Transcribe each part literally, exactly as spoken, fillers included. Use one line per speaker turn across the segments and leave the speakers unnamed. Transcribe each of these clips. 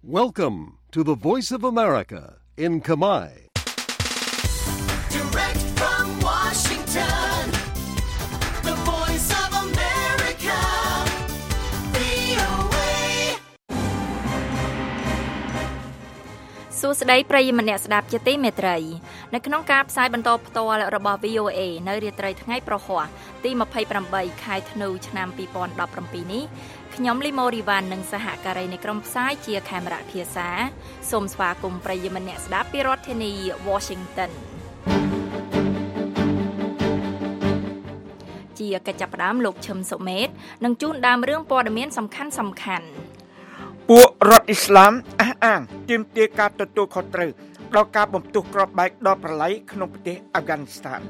Welcome to the Voice of America in Khmer.
Direct from Washington, the Voice of America, វី អូ เอ សួស្តីប្រិយមិត្តអ្នកស្ដាប់ជាទីមេត្រីនៅក្នុងការផ្សាយបន្តផ្ទាល់របស់ វី អូ เอ នៅរាត្រីថ្ងៃប្រហ័សទីยี่สิบแปดខែធ្នូឆ្នាំยี่สิบสิบเจ็ดនេះខ្ញុំលីម៉ូរីវ៉ាន់និងសហការីនៃក្រុមផ្សាយជាខេមរៈភាសាសូមស្វាគមន៍ប្រិយមិត្តអ្នកស្ដាប់ពីរដ្ឋធានី Washington ជាកិច្ចចាប់ផ្ដើមលោកឈឹមសុមេតនឹងជូនដើមរឿងព័ត៌មានសំខាន់សំខាន់
ពួករដ្ឋអ៊ីស្លាមអះអាងទាមទារការទទួលខុសត្រូវដល់ការបំផ្ទុះគ្រាប់បែកដល់ប្រឡ័យក្នុងប្រទេសអាហ្វហ្គានីស្ថាន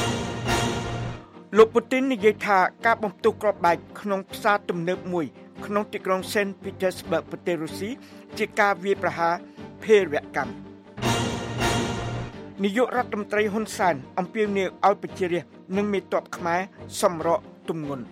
លោកពូទីននិយាយថាការបំផ្ទុះគ្រាប់បែកក្នុងផ្សារទំនើបមួយក្នុងទីក្រុង Saint Petersburg ប្រទេសរុស្ស៊ីជាការវាយប្រហារភេរវកម្មនាយករដ្ឋមន្ត្រីហ៊ុនសែនអំពាវនាវឲ្យប្រជារាស្ត្រនិងមេទ័ពខ្មែរសម្រកទម្ងន់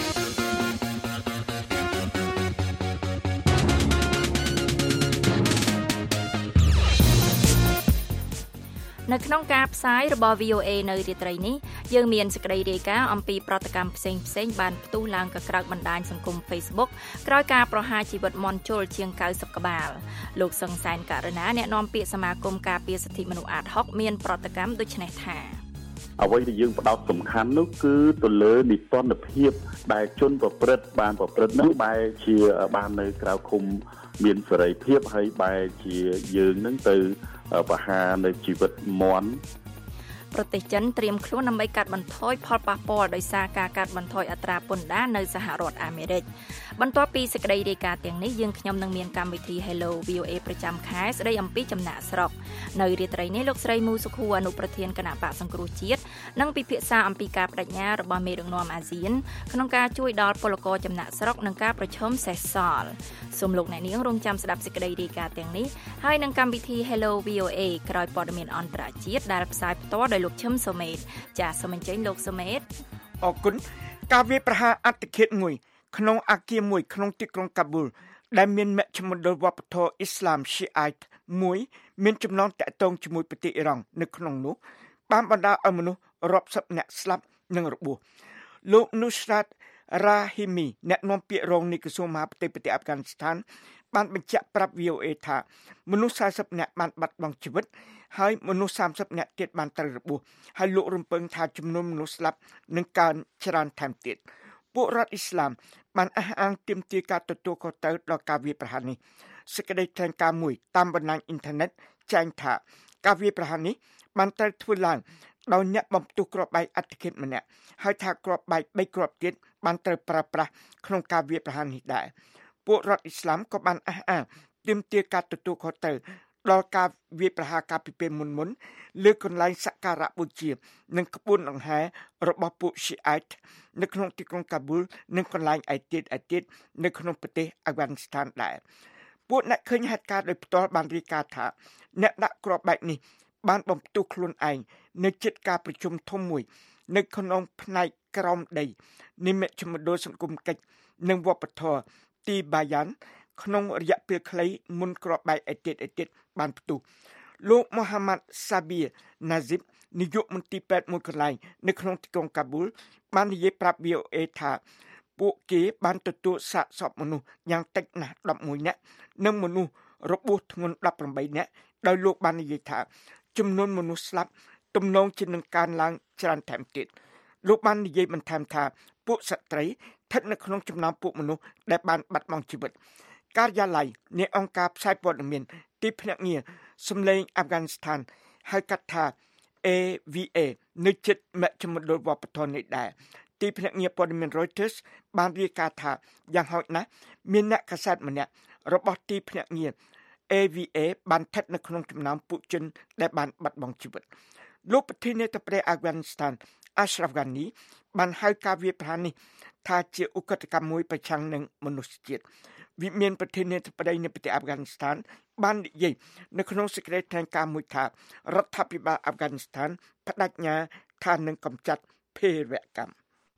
នៅក្នុងការផ្សាយរបស់ វី អូ เอ នៅរាត្រីនេះយើងមានសេចក្តីរាយការណ៍អំពីប្រតិកម្មផ្សេងផ្សេងបានផ្ទុះឡើងកក្រើកបណ្ដាញសង្គម Facebook ក្រោយការប្រហារជីវិតមន់ជុលជាងเก้าสิบក្បាលលោកសង្សានករណាអ្នកនាំពាក្យសមាគមការពារសិទ្ធិមនុស្សអាតហុកមានប្រតិកម្មដូចនេះថា
អ្វីដែលយើងផ្ដោតសំខាន់នោះគឺទៅលើនិពន្ធភាពដែលជនប្រព្រឹត្តបានប្រព្រឹត្តនោះបែរជាបាននៅក្រៅឃុំមានសេរីភាពហើយបែរជាយើងនឹងទៅបហានៅជីវិតមន់
ប្រទេសចិនត្រៀមខ្លួនដើម្បីកាត់បន្ថយផលប៉ះពាល់ដោយសារការកាត់បន្ថយអត្រាពន្ធដារនៅសហរដ្ឋអាមេរិកបន្ទាប់ពីសេចក្តីរាយការណ៍ទាំងនេះយើងខ្ញុំនឹងមានកម្មវិធី Hello វី អូ เอ ប្រចាំខែស្តីអំពីចំណាក់ស្រុកនៅរាត្រីនេះលោកស្រីមូសុខួរអនុប្រធានគណៈបកសង្គ្រោះជាតិនឹងពិភាក្សាអំពីការបដិញ្ញារបស់មេដឹកនាំអាស៊ានក្នុងការជួយដល់ពលករចំណាក់ស្រុកនិងការប្រឈមសេសសល់សូមលោកអ្នកនាងរងចាំស្ដាប់សេចក្តីរាយការណ៍ទាំងនេះហើយនឹងកម្មវិធី Hello វី អូ เอ ក្រោយព័ត៌មានអន្តរជាតិដែលផ្សាយផ្ទាល់ដោយលោកឈឹមសុមេតចាសសូមអញ្ជើញលោកសុមេត
អរគុណការវាយប្រហារអត្តឃាតមួយក្នុងអគារមួយក្នុងទីក្រុងកាប៊ូលដែលមានមជ្ឈមណ្ឌលវប្បធម៌អ៊ីស្លាម Shiite មួយមានចំណងតាក់ទងជាមួយប្រទេសអ៊ីរ៉ង់នៅក្នុងនោះបានបណ្ដាលឲ្យមនុស្សរាប់សិបនាក់ស្លាប់និងរបួសលោក Nusrat Rahimi អ្នកនាំពាក្យរងនៃក្រសួងមហាផ្ទៃប្រទេសអាហ្វហ្គានីស្ថានបានបញ្ជាក់ប្រាប់ វី អូ เอ ថាមនុស្សสี่สิบនាក់បានបាត់បង់ជីវិតហើយមនុស្ស三十នាក់ទៀតបានត្រូវរបួសហើយលោករំពឹងថាចំនួនមនុស្សស្លាប់នឹងកើនច្រើនថែមទៀតពួករដ្ឋអ៊ីស្លាមបានអះអាងទាមទារការទទួលខុសត្រូវដល់ការវាយប្រហារនេះសេចក្តីថ្លែងការណ៍មួយតាមបណ្ដាញអ៊ីនធឺណិតចែងថាការវាយប្រហារនេះបានត្រូវធ្វើឡើងដោយអ្នកបំផ្ទុះគ្រាប់បែកអត្តឃាតម្នាក់ហើយថាគ្រាប់បែកបីគ្រាប់ទៀតបានត្រូវប្រើប្រាស់ក្នុងការវាយប្រហារនេះដែរពួករដ្ឋអ៊ីស្លាមក៏បានអះអាងទាមទារការទទួលខុសត្រូវដល់ការវាយប្រហារការពីពេលមុនមុនលើកន្លែងសក្ការៈបូជានិងក្បួនដង្ហែរបស់ពួក Shiite នៅក្នុងទីក្រុងកាប៊ូលនិងកន្លែងឯទៀតឯទៀតនៅក្នុងប្រទេសអាហ្វហ្គានីស្ថានដែរពួកអ្នកឃើញហេតុការណ៍ដោយផ្ទាល់បានរាយការណ៍ថាអ្នកដាក់គ្រាប់បែកនេះបានបំផ្ទុះខ្លួនឯងនៅជិតការប្រជុំធំមួយនៅក្នុងផ្នែកក្រោមដីនៃមជ្ឈមណ្ឌលសង្គមកិច្ចនិងវប្បធម៌ទីបាយ៉ាន់ក្នុងរយៈពេលខ្លីមុនគ្រាប់បែកឯទៀតឯទៀតបានផ្ទុះលោកមូហាម៉ាត់សាប៊ីណាស៊ីបនាយកមន្ទីរពេទ្យមួយកន្លែងនៅក្នុងទីក្រុងកាប៊ូលបាននិយាយប្រាប់ វី អូ เอ ថាពួកគេបានទទួលសាកសពមនុស្សយ៉ាងតិចណាស់ដប់មួយនាក់និងមនុស្សរបួសធ្ងន់ដប់ប្រាំបីនាក់ដោយលោកបាននិយាយថាចំនួនមនុស្សស្លាប់ទំនងជានឹងកើនឡើងច្រើនថែមទៀតលោកបាននិយាយបន្ថែមថាពួកស្ត្រីស្ថិតនៅក្នុងចំណោមពួកមនុស្សដែលបានបាត់បង់ជីវិតការិយាល័យនៃអង្គការផ្សាយព័ត៌មានទីភ្នាក់ងារសម្លេងអាហ្វហ្គានីស្ថានហៅកាត់ថា เอ វី เอ នៅជិតមជ្ឈមណ្ឌលវប្បធម៌នេះដែរទីភ្នាក់ងារព័ត៌មាន Reuters បានរាយការណ៍ថាយ៉ាងហោចណាស់មានអ្នកកាសែតម្នាក់របស់ទីភ្នាក់ងារ เอ វី เอ បានស្ថិតនៅក្នុងចំណោមពួកជនដែលបានបាត់បង់ជីវិតលោកប្រធានាធិបតីអាហ្វហ្គានីស្ថាន Ashraf Ghani បានហៅការវាយប្រហារនេះថាជាឧក្រិដ្ឋកម្មមួយប្រឆាំងនឹងមនុស្សជាតិវិមានប្រធានាធិបតីនៃប្រទេសអាហ្វហ្គានីស្ថានបាននិយាយនៅក្នុងសេចក្តីថ្លែងការណ៍មួយថារដ្ឋាភិបាលអាហ្វហ្គានីស្ថានបដិញ្ញាថានឹងកម្ចាត់ភេរវកម្ម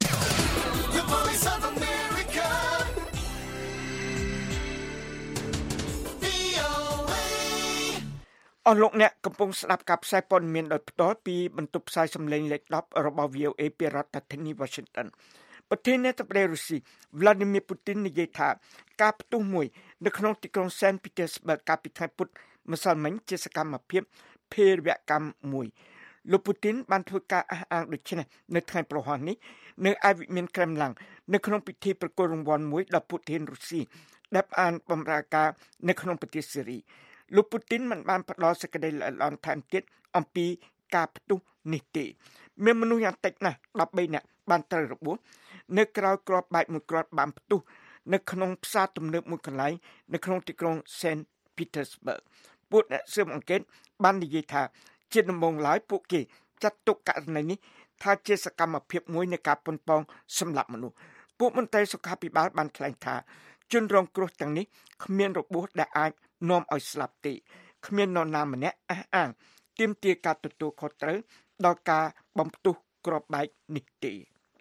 The Voice of America វីអស់លោកអ្នកកំពុងស្ដាប់ការផ្សាយព័ត៌មានដោយផ្ទាល់ពីបន្ទប់ផ្សាយសំឡេងលេខដប់របស់ វី អូ អេ ពីរដ្ឋធានី Washington ប្រធានាធិបតីរុស្ស៊ី Vladimir Putin និយាយថាការផ្ទុះមួយនៅក្នុងទីក្រុង Saint Petersburg កាលពីថ្ងៃពុធម្សិលមិញជាសកម្មភាពភេរវកម្មមួយលោក Putin បានធ្វើការអះអាងដូចនេះនៅថ្ងៃប្រហ័សនេះនៅឯវិមាន Kremlin នៅក្នុងពិធីប្រគល់រង្វាន់មួយដល់ប្រធានរុស្ស៊ីដែលបានបម្រើការនៅក្នុងប្រទេសសេរីលោក Putin មិនបានផ្ដល់សេចក្តីល្អិតល្អន់ថែមទៀតអំពីការផ្ទុះនេះទេមានមនុស្សយ៉ាងតិចណាស់ដប់បីនាក់បានត្រូវរបួសនៅក្រៅគ្រាប់បែកមួយគ្រាប់បានផ្ទុះនៅក្នុងផ្សារទំនើបមួយកន្លែងនៅក្នុងទីក្រុង Saint Petersburg ពួកអ្នកស៊ើបអង្កេតបាននិយាយថាជាដំបូងឡើយពួកគេចាត់ទុកករណីនេះថាជាសកម្មភាពមួយនៃការប៉ុនប៉ងសម្លាប់មនុស្សពួកមន្ត្រីសុខាភិបាលបានថ្លែងថាជនរងគ្រោះទាំងនេះគ្មានរបួសដែលអាចនាំឲ្យស្លាប់ទេគ្មាននរណាម្នាក់អះអាងទាមទារការទទួលខុសត្រូវដល់ការបំផ្ទុះគ្រាប់បែកនេះទេ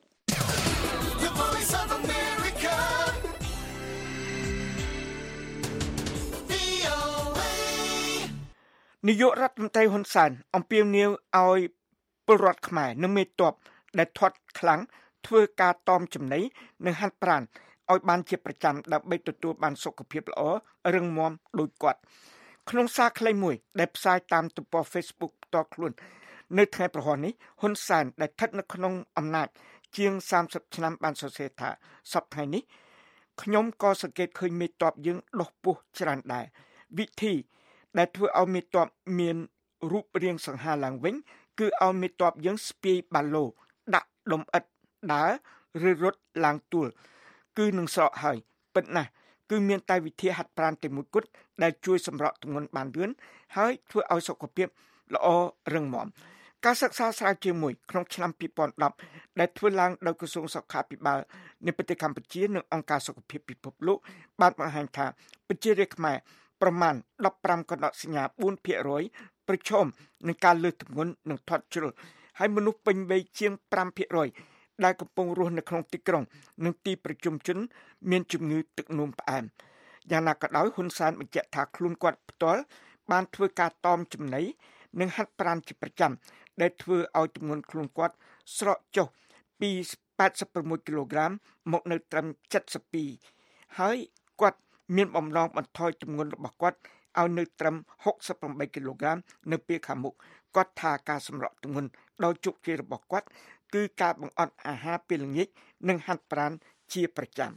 នាយករដ្ឋមន្ត្រីហ៊ុនសែនអំពាវនាវឲ្យពលរដ្ឋខ្មែរនិងមេទ័ពដែលធាត់ខ្លាំងធ្វើការតមចំណីនិងហាត់ប្រាណឲ្យបានជាប្រចាំដើម្បីទទួលបានសុខភាពល្អរឹងមាំដូចគាត់ក្នុងសារខ្លីមួយដែលផ្សាយតាមទំព័រ Facebook ផ្ទាល់ខ្លួននៅថ្ងៃប្រហ័សនេះហ៊ុនសែនដែលស្ថិតនៅក្នុងអំណាចជាងសាមសិបឆ្នាំបានសរសេរថាសប្តាហ៍នេះខ្ញុំក៏សង្កេតឃើញមេទ័ពយើងដុសពោះច្រើនដែរវិធីដែលធ្វើឲ្យមេទ័ពមានរូបរាងសង្ហាឡើងវិញគឺឲ្យមេទ័ពយើងស្ពាយបាឡូដាក់លំអិតដើរឬរត់ឡើងទួលគឺនឹងស្រកហើយពិតណាស់គឺមានតែវិធីហាត់ប្រាណតែមួយគត់ដែលជួយសម្រកទម្ងន់បានលឿនហើយធ្វើឲ្យសុខភាពល្អរឹងមាំការសិក្សាស្រាវជ្រាវមួយក្នុងឆ្នាំពីរពាន់ដប់ដែលធ្វើឡើងដោយក្រសួងសុខាភិបាលនៃប្រទេសកម្ពុជានិងអង្គការសុខភាពពិភពលោកបានបង្ហាញថាប្រជារាស្ត្រខ្មែរប្រមាណដប់ប្រាំកណ្ដោសញ្ញាបួនភាគរយប្រឈមនឹងការលើសទម្ងន់និងធាត់ជ្រុលហើយមនុស្សពេញវ័យជាងប្រាំភាគរយដែលកំពុងរស់នៅក្នុងទីក្រុងនិងទីប្រជុំជនមានជំងឺទឹកនោមផ្អែមយ៉ាងណាក៏ដោយហ៊ុនសែនបញ្ជាក់ថាខ្លួនគាត់ផ្ទាល់បានធ្វើការតមចំណីនិងហាត់ប្រាណជាប្រចាំដែលធ្វើឲ្យទម្ងន់ខ្លួនគាត់ស្រកចុះពីប៉ែតសិបប្រាំមួយគីឡូក្រាមមកនៅត្រឹមចិតសិបពីរហើយគាត់មានបំណងបន្ថយទម្ងន់របស់គាត់ឲ្យនៅត្រឹមហុកសិបប្រាំបីគីឡូក្រាមនៅពេលខាងមុខគាត់ថាការសម្រកទម្ងន់ដោយជោគជ័យរបស់គាត់គឺការបង្អត់អាហារពេលល្ងាចនិងហាត់ប្រាណជាប្រចាំ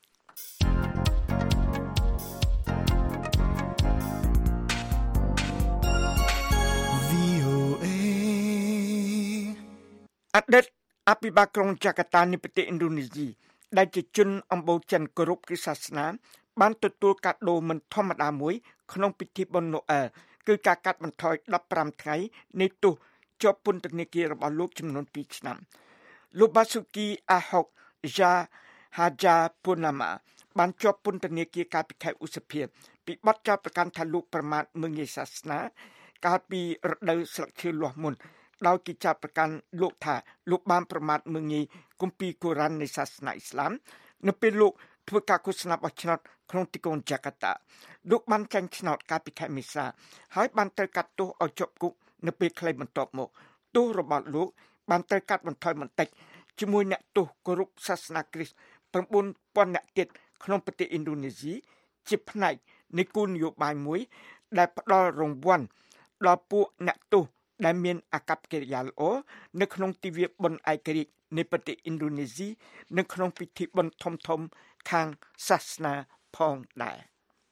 អតីតអភិបាលក្រុងចាកាតានៃប្រទេសឥណ្ឌូនេស៊ីដែលជាជនអំបូរចិនគោរពគ្រិស្តសាសនាបានទទួលកាដូមិនធម្មតាមួយក្នុងពិធីបុណ្យណូអែលគឺការកាត់បន្ថយដប់ប្រាំថ្ងៃនៃទោសជាប់ពន្ធនាគាររបស់លោកចំនួនពីរឆ្នាំលោកបាស៊ូគីអាហុកយ៉ាហាជាពូណាម៉ាបានជាប់ពន្ធនាគារកាលពីខែឧសភាពីបទចោទប្រកាន់ថាលោកប្រមាថមើលងាយសាសនាកាលពីរដូវស្លឹកឈើលាស់មុនដោយគេចាប់ប្រកាន់លោកថាលោកបានប្រមាថមើលងាយគម្ពីរកូរ៉ាននៃសាសនាអ៊ីស្លាមនៅពេលលោកធ្វើការឃោសនាបោះឆ្នោតក្នុងទីក្រុងចាកាតាលោកបានចាញ់ឆ្នោតកាលពីខែមេសាហើយបានត្រូវកាត់ទោសឲ្យជាប់គុកនៅពេលខ្លីបន្ទាប់មកទោសរបស់លោកបានត្រូវកាត់បន្ថយបន្តិចជាមួយអ្នកទោសគោរពសាសនាគ្រីស្ទប្រាំបួនពាន់នាក់ទៀតក្នុងប្រទេសឥណ្ឌូនេស៊ីជាផ្នែកនៃគោលនយោបាយមួយដែលផ្ដល់រង្វាន់ដល់ពួកអ្នកទោសដែលមានអាកប្បកិរិយាល្អនៅក្នុងទិវាបុណ្យឯករាជ្យនៃប្រទេសឥណ្ឌូនេស៊ីនិងក្នុងពិធីបុណ្យធំៗខាងសាសនាផងដែរ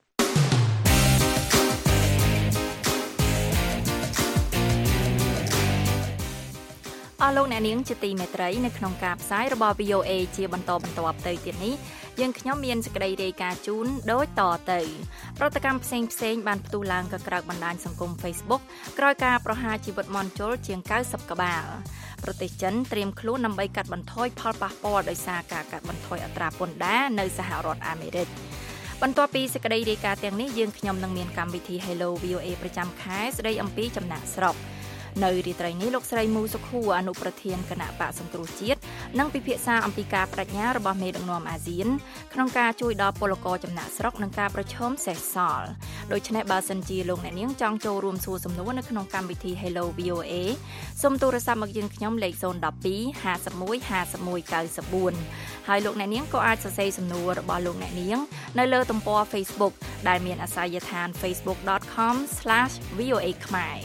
អស់លោកអ្នកនាងជាទីមេត្រីនៅក្នុងការផ្សាយរបស់ វី អូ អេ ជាបន្តបន្ទាប់ទៅទៀតនេះយើងខ្ញុំមានសេចក្តីរាយការណ៍ជូនដូចតទៅប្រតិកម្មផ្សេងផ្សេងបានផ្ទុះឡើងក៏ក្រៅបណ្ដាញសង្គម Facebook ក្រោយការប្រហារជីវិតមន់ជុលជាងកៅសិបក្បាលប្រទេសចិនត្រៀមខ្លួនដើម្បីកាត់បន្ថយផលប៉ះពាល់ដោយសារការកាត់បន្ថយអត្រាពន្ធដារនៅសហរដ្ឋអាមេរិកបន្ទាប់ពីសេចក្តីរាយការណ៍ទាំងនេះយើងខ្ញុំនឹងមានកម្មវិធី Hello វី អូ អេ ប្រចាំខែស្ដីអំពីចំណាក់ស្រុកនៅរាត្រីនេះលោកស្រីមូសុខួរអនុប្រធានគណៈបកសង្គ្រោះជាតិនឹងពិភាក្សាអំពីការបដិញ្ញារបស់មេដឹកនាំអាស៊ានក្នុងការជួយដល់ពលករចំណាក់ស្រុកនិងការប្រឈមសេសសល់ដូច្នេះបើសិនជាលោកអ្នកនាងចង់ចូលរួមសួរសំណួរនៅក្នុងកម្មវិធី Hello វី អូ เอ សូមទូរស័ព្ទមកយើងខ្ញុំលេខศูนย์ หนึ่ง สอง ห้า หนึ่ง ห้า หนึ่ง เก้า สี่ ហើយលោកអ្នកនាងក៏អាចសរសេរសំណួររបស់លោកអ្នកនាងនៅលើទំព័រ Facebook ដែលមានអាសយដ្ឋាន facebook dot com slash v o a ខ្មែរ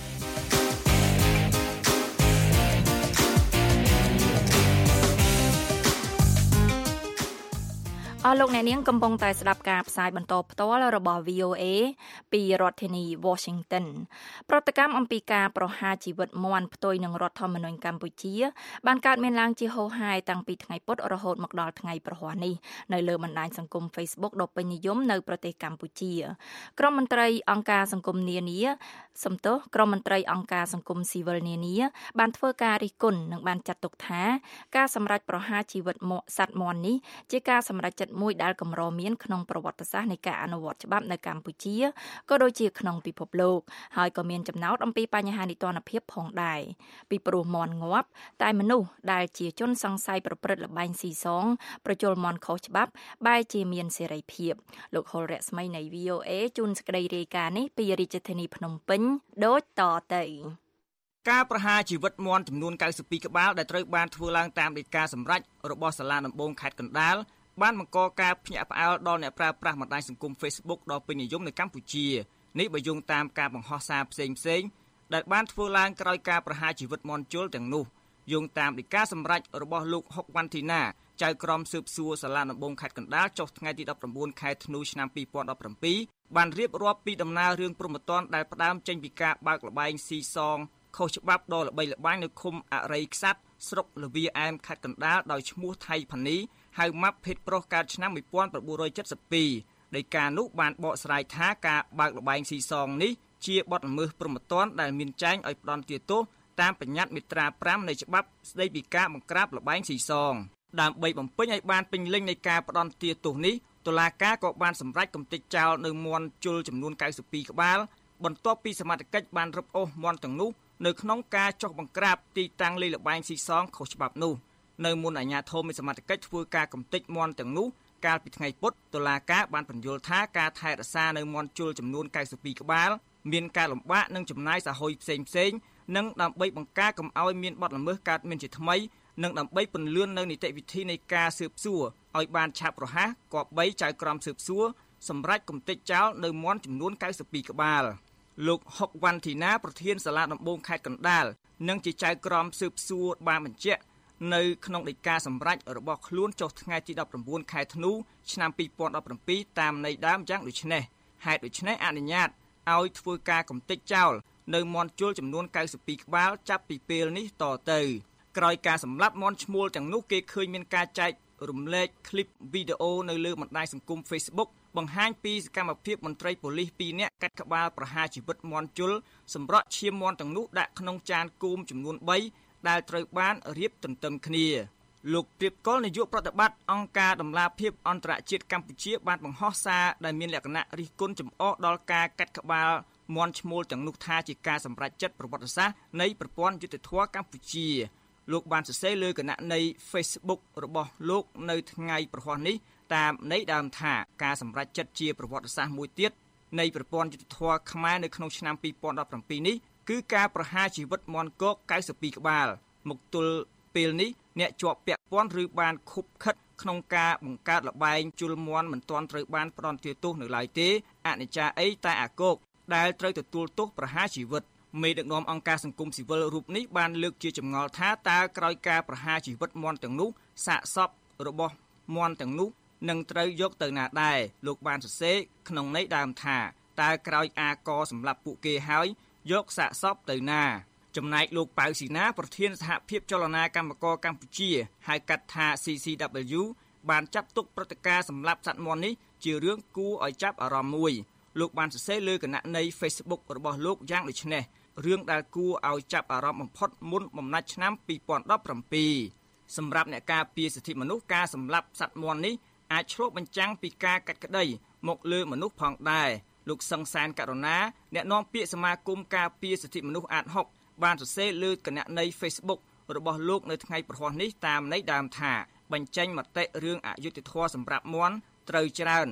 អស់លោកអ្នកនាងកំពុងតែស្ដាប់ការផ្សាយបន្តផ្ទាល់របស់ វី អូ เอ ពីរដ្ឋធានី Washington ប្រតិកម្មអំពីការប្រហារជីវិតមាន់ផ្ទុយនឹងរដ្ឋធម្មនុញ្ញកម្ពុជាបានកើតមានឡើងជាហូរហែតាំងពីថ្ងៃពុធរហូតមកដល់ថ្ងៃប្រហ័សនេះនៅលើបណ្ដាញសង្គម Facebook ដ៏ពេញនិយមនៅប្រទេសកម្ពុជាក្រុមមន្ត្រីអង្គការសង្គមនានាសំទោសក្រុមមន្ត្រីអង្គការសង្គមស៊ីវិលនានាបានធ្វើការរិះគន់និងបានចាត់ទុកថាការសម្រេចប្រហារជីវិតសត្វមាន់នេះជាការសម្រេចចិត្តមួយដែលកម្រមានក្នុងប្រវត្តិសាស្ត្រនៃការអនុវត្តច្បាប់នៅកម្ពុជាក៏ដូចជាក្នុងពិភពលោកហើយក៏មានចំណោទអំពីបញ្ហានីតិរដ្ឋភាពផងដែរពីព្រោះមាន់ងាប់តែមនុស្សដែលជាជនសង្ស័យប្រព្រឹត្តល្បែងស៊ីសងប្រជល់មាន់ខុសច្បាប់បែរជាមានសេរីភាពលោកហុលរស្មីនៃ វី អូ เอ ជួនសេចក្តីរាយការណ៍នេះពីរាជធានីភ្នំពេញដូចតទៅ
ការប្រហារជីវិតមាន់ចំនួន 九十二 ក្បាលដែលត្រូវបានធ្វើឡើងតាមដីកាសម្រេចរបស់សាលាដំបងខេត្តកណ្ដាលបានបង្កការភ្ញាក់ផ្អើលដល់អ្នកប្រើប្រាស់បណ្ដាញសង្គម Facebook ដ៏ពេញនិយមនៅកម្ពុជានេះបើយោងតាមការបង្ហោះសារផ្សេងផ្សេងដែលបានធ្វើឡើងក្រោយការប្រហារជីវិតមាន់ជលទាំងនោះយោងតាមដីកាសម្រេចរបស់លោកហុកវ៉ាន់ធីណាចៅក្រមស៊ើបសួរសាលាដំបងខេត្តកណ្ដាលចុះថ្ងៃទីដប់ប្រាំបួនខែធ្នូឆ្នាំពីរពាន់ដប់ប្រាំពីរបានរៀបរាប់ពីដំណើររឿងព្រហ្មទណ្ឌដែលផ្ដើមចេញពីការបើកល្បែងស៊ីសងខុសច្បាប់ដ៏ល្បីល្បាញនៅឃុំអរិយខ្សាត់ស្រុកលវាអែមខេត្តកណ្ដាលដោយឈ្មោះថៃផានីហៅម៉ាប់ភេទប្រុសកើតឆ្នាំmột nghìn chín trăm七十二ដោយការនោះបានបកស្រាយថាការបើកល្បែងស៊ីសងនេះជាបទល្មើសព្រហ្មទណ្ឌដែលមានចែងឲ្យផ្ដន្ទាទោសតាមបញ្ញត្តិមាត្រាប្រាំនៃច្បាប់ស្តីពីការបង្ក្រាបល្បែងស៊ីសងដើម្បីបំពេញឲ្យបានពេញលេញនៃការផ្ដន្ទាទោសនេះតុលាការក៏បានសម្រេចកំទេចចោលនៅមាន់ជលចំនួន 九十二 ក្បាលបន្ទាប់ពីសមត្ថកិច្ចបានរឹបអូសមាន់ទាំងនោះនៅក្នុងការចុះបង្ក្រាបទីតាំងលេងល្បែងស៊ីសងខុសច្បាប់នោះនៅមុនអាជ្ញាធរមានសមត្ថកិច្ចធ្វើការកំទេចមាន់ទាំងនោះកាលពីថ្ងៃពុធតុលាការបានពន្យល់ថាការថែរក្សានៅមាន់ជលចំនួន 九十二 ក្បាលមានការលំបាកនិងចំណាយសហុយផ្សេងផ្សេងនិងដើម្បីបង្ការកុំឲ្យមានបទល្មើសកើតមានជាថ្មីនិងដើម្បីពន្លឿននៅនីតិវិធីនៃការស៊ើបសួរឲ្យបានឆាប់រហ័សគប្បីចៅក្រមស៊ើបសួរសម្រាប់កំទេចចោលនៅមាន់ចំនួន 九十二 ក្បាលលោកហុកវ៉ាន់ធីណាប្រធានសាលាដំបងខេត្តកណ្ដាលនិងជាចៅក្រមស៊ើបសួរបានបញ្ជាក់នៅក្នុងដីកាសម្រេចរបស់ខ្លួនចុះថ្ងៃទីដប់ប្រាំបួនខែធ្នូឆ្នាំពីរពាន់ដប់ប្រាំពីរតាមន័យដើមយ៉ាងដូចនេះហេតុដូច្នេះអនុញ្ញាតឲ្យធ្វើការកំទេចចោលនៅមាន់ជលចំនួន 九十二 ក្បាលចាប់ពីពេលនេះតទៅក្រោយការសម្លាប់មាន់ឈ្មោលទាំងនោះគេឃើញមានការចែករំលែកคลิปវីដេអូនៅលើបណ្ដាញសង្គម Facebook បង្ហាញពីសកម្មភាពមន្ត្រីប៉ូលីសពីរនាក់កាត់ក្បាលប្រហារជីវិតមាន់ជលសម្រក់ឈាមមាន់ទាំងនោះដាក់ក្នុងចានគោមចំនួនបីដែលត្រូវបានរៀបទន្ទឹមគ្នាលោកព្រៀបកុលនាយកប្រតិបត្តិអង្គការដំឡាភិបអន្តរជាតិកម្ពុជាបានបង្ហោះសារដែលមានលក្ខណៈរិះគន់ចំអកដល់ការកាត់ក្បាលមាន់ឈ្មោលទាំងនោះថាជាការសម្រេចចិត្តប្រវត្តិសាស្ត្រនៃប្រព័ន្ធយុត្តិធម៌កម្ពុជាលោកបានសរសេរលើគណនី Facebook របស់លោកនៅថ្ងៃប្រហ័សនេះតាមន័យដើមថាការសម្រេចចិត្តជាប្រវត្តិសាស្ត្រមួយទៀតនៃប្រព័ន្ធយុត្តិធម៌ខ្មែរនៅក្នុងឆ្នាំពីរពាន់ដប់ប្រាំពីរនេះគឺការប្រហារជីវិតមាន់គោក 九十二 ក្បាលមកទល់ពេលនេះអ្នកជាប់ពាក់ព័ន្ធឬបានខុបខិតក្នុងការបង្កើតល្បែងជលមាន់មិនទាន់ត្រូវបានផ្ដន្ទាទោសនៅឡើយទេអនិច្ចាអីតែអាគោកដែលត្រូវទទួលទោសប្រហារជីវិតមេដឹកនាំអង្គការសង្គមស៊ីវិលរូបនេះបានលើកជាចម្ងល់ថាតើក្រោយការប្រហារជីវិតមាន់ទាំងនោះសាកសពរបស់មាន់ទាំងនោះនឹងត្រូវយកទៅណាដែរលោកបានសរសេរក្នុងន័យដើមថាតើក្រោយអាកសម្រាប់ពួកគេហើយយកសាកសពទៅណាចំណែកលោកប៉ៅស៊ីណាប្រធានសហភាពចលនាកម្មករកម្ពុជាហៅកាត់ថា ซี ซี ដប៊្លយូ បានចាត់ទុកព្រឹត្តិការណ៍សម្លាប់សត្វមាន់នេះជារឿងគួរឲ្យចាប់អារម្មណ៍មួយលោកបានសរសេរលើគណនី Facebook របស់លោកយ៉ាងដូចនេះរឿងដែលគួរឲ្យចាប់អារម្មណ៍បំផុតមុនបំណាច់ឆ្នាំពីរពាន់ដប់ប្រាំពីរសម្រាប់អ្នកការពារសិទ្ធិមនុស្សការសម្លាប់សត្វមាន់នេះអាចឆ្លុះបញ្ចាំងពីការកាត់ក្តីមកលើមនុស្សផងដែរលោកសង្សានករណាអ្នកនាំពាក្យសមាគមការពារសិទ្ធិមនុស្សអាតហុកបានសរសេរលើគណនី Facebook របស់លោកនៅថ្ងៃប្រហ័សនេះតាមន័យដើមថាបញ្ចេញមតិរឿងអយុត្តិធម៌សម្រាប់មាន់ត្រូវច្រើនអ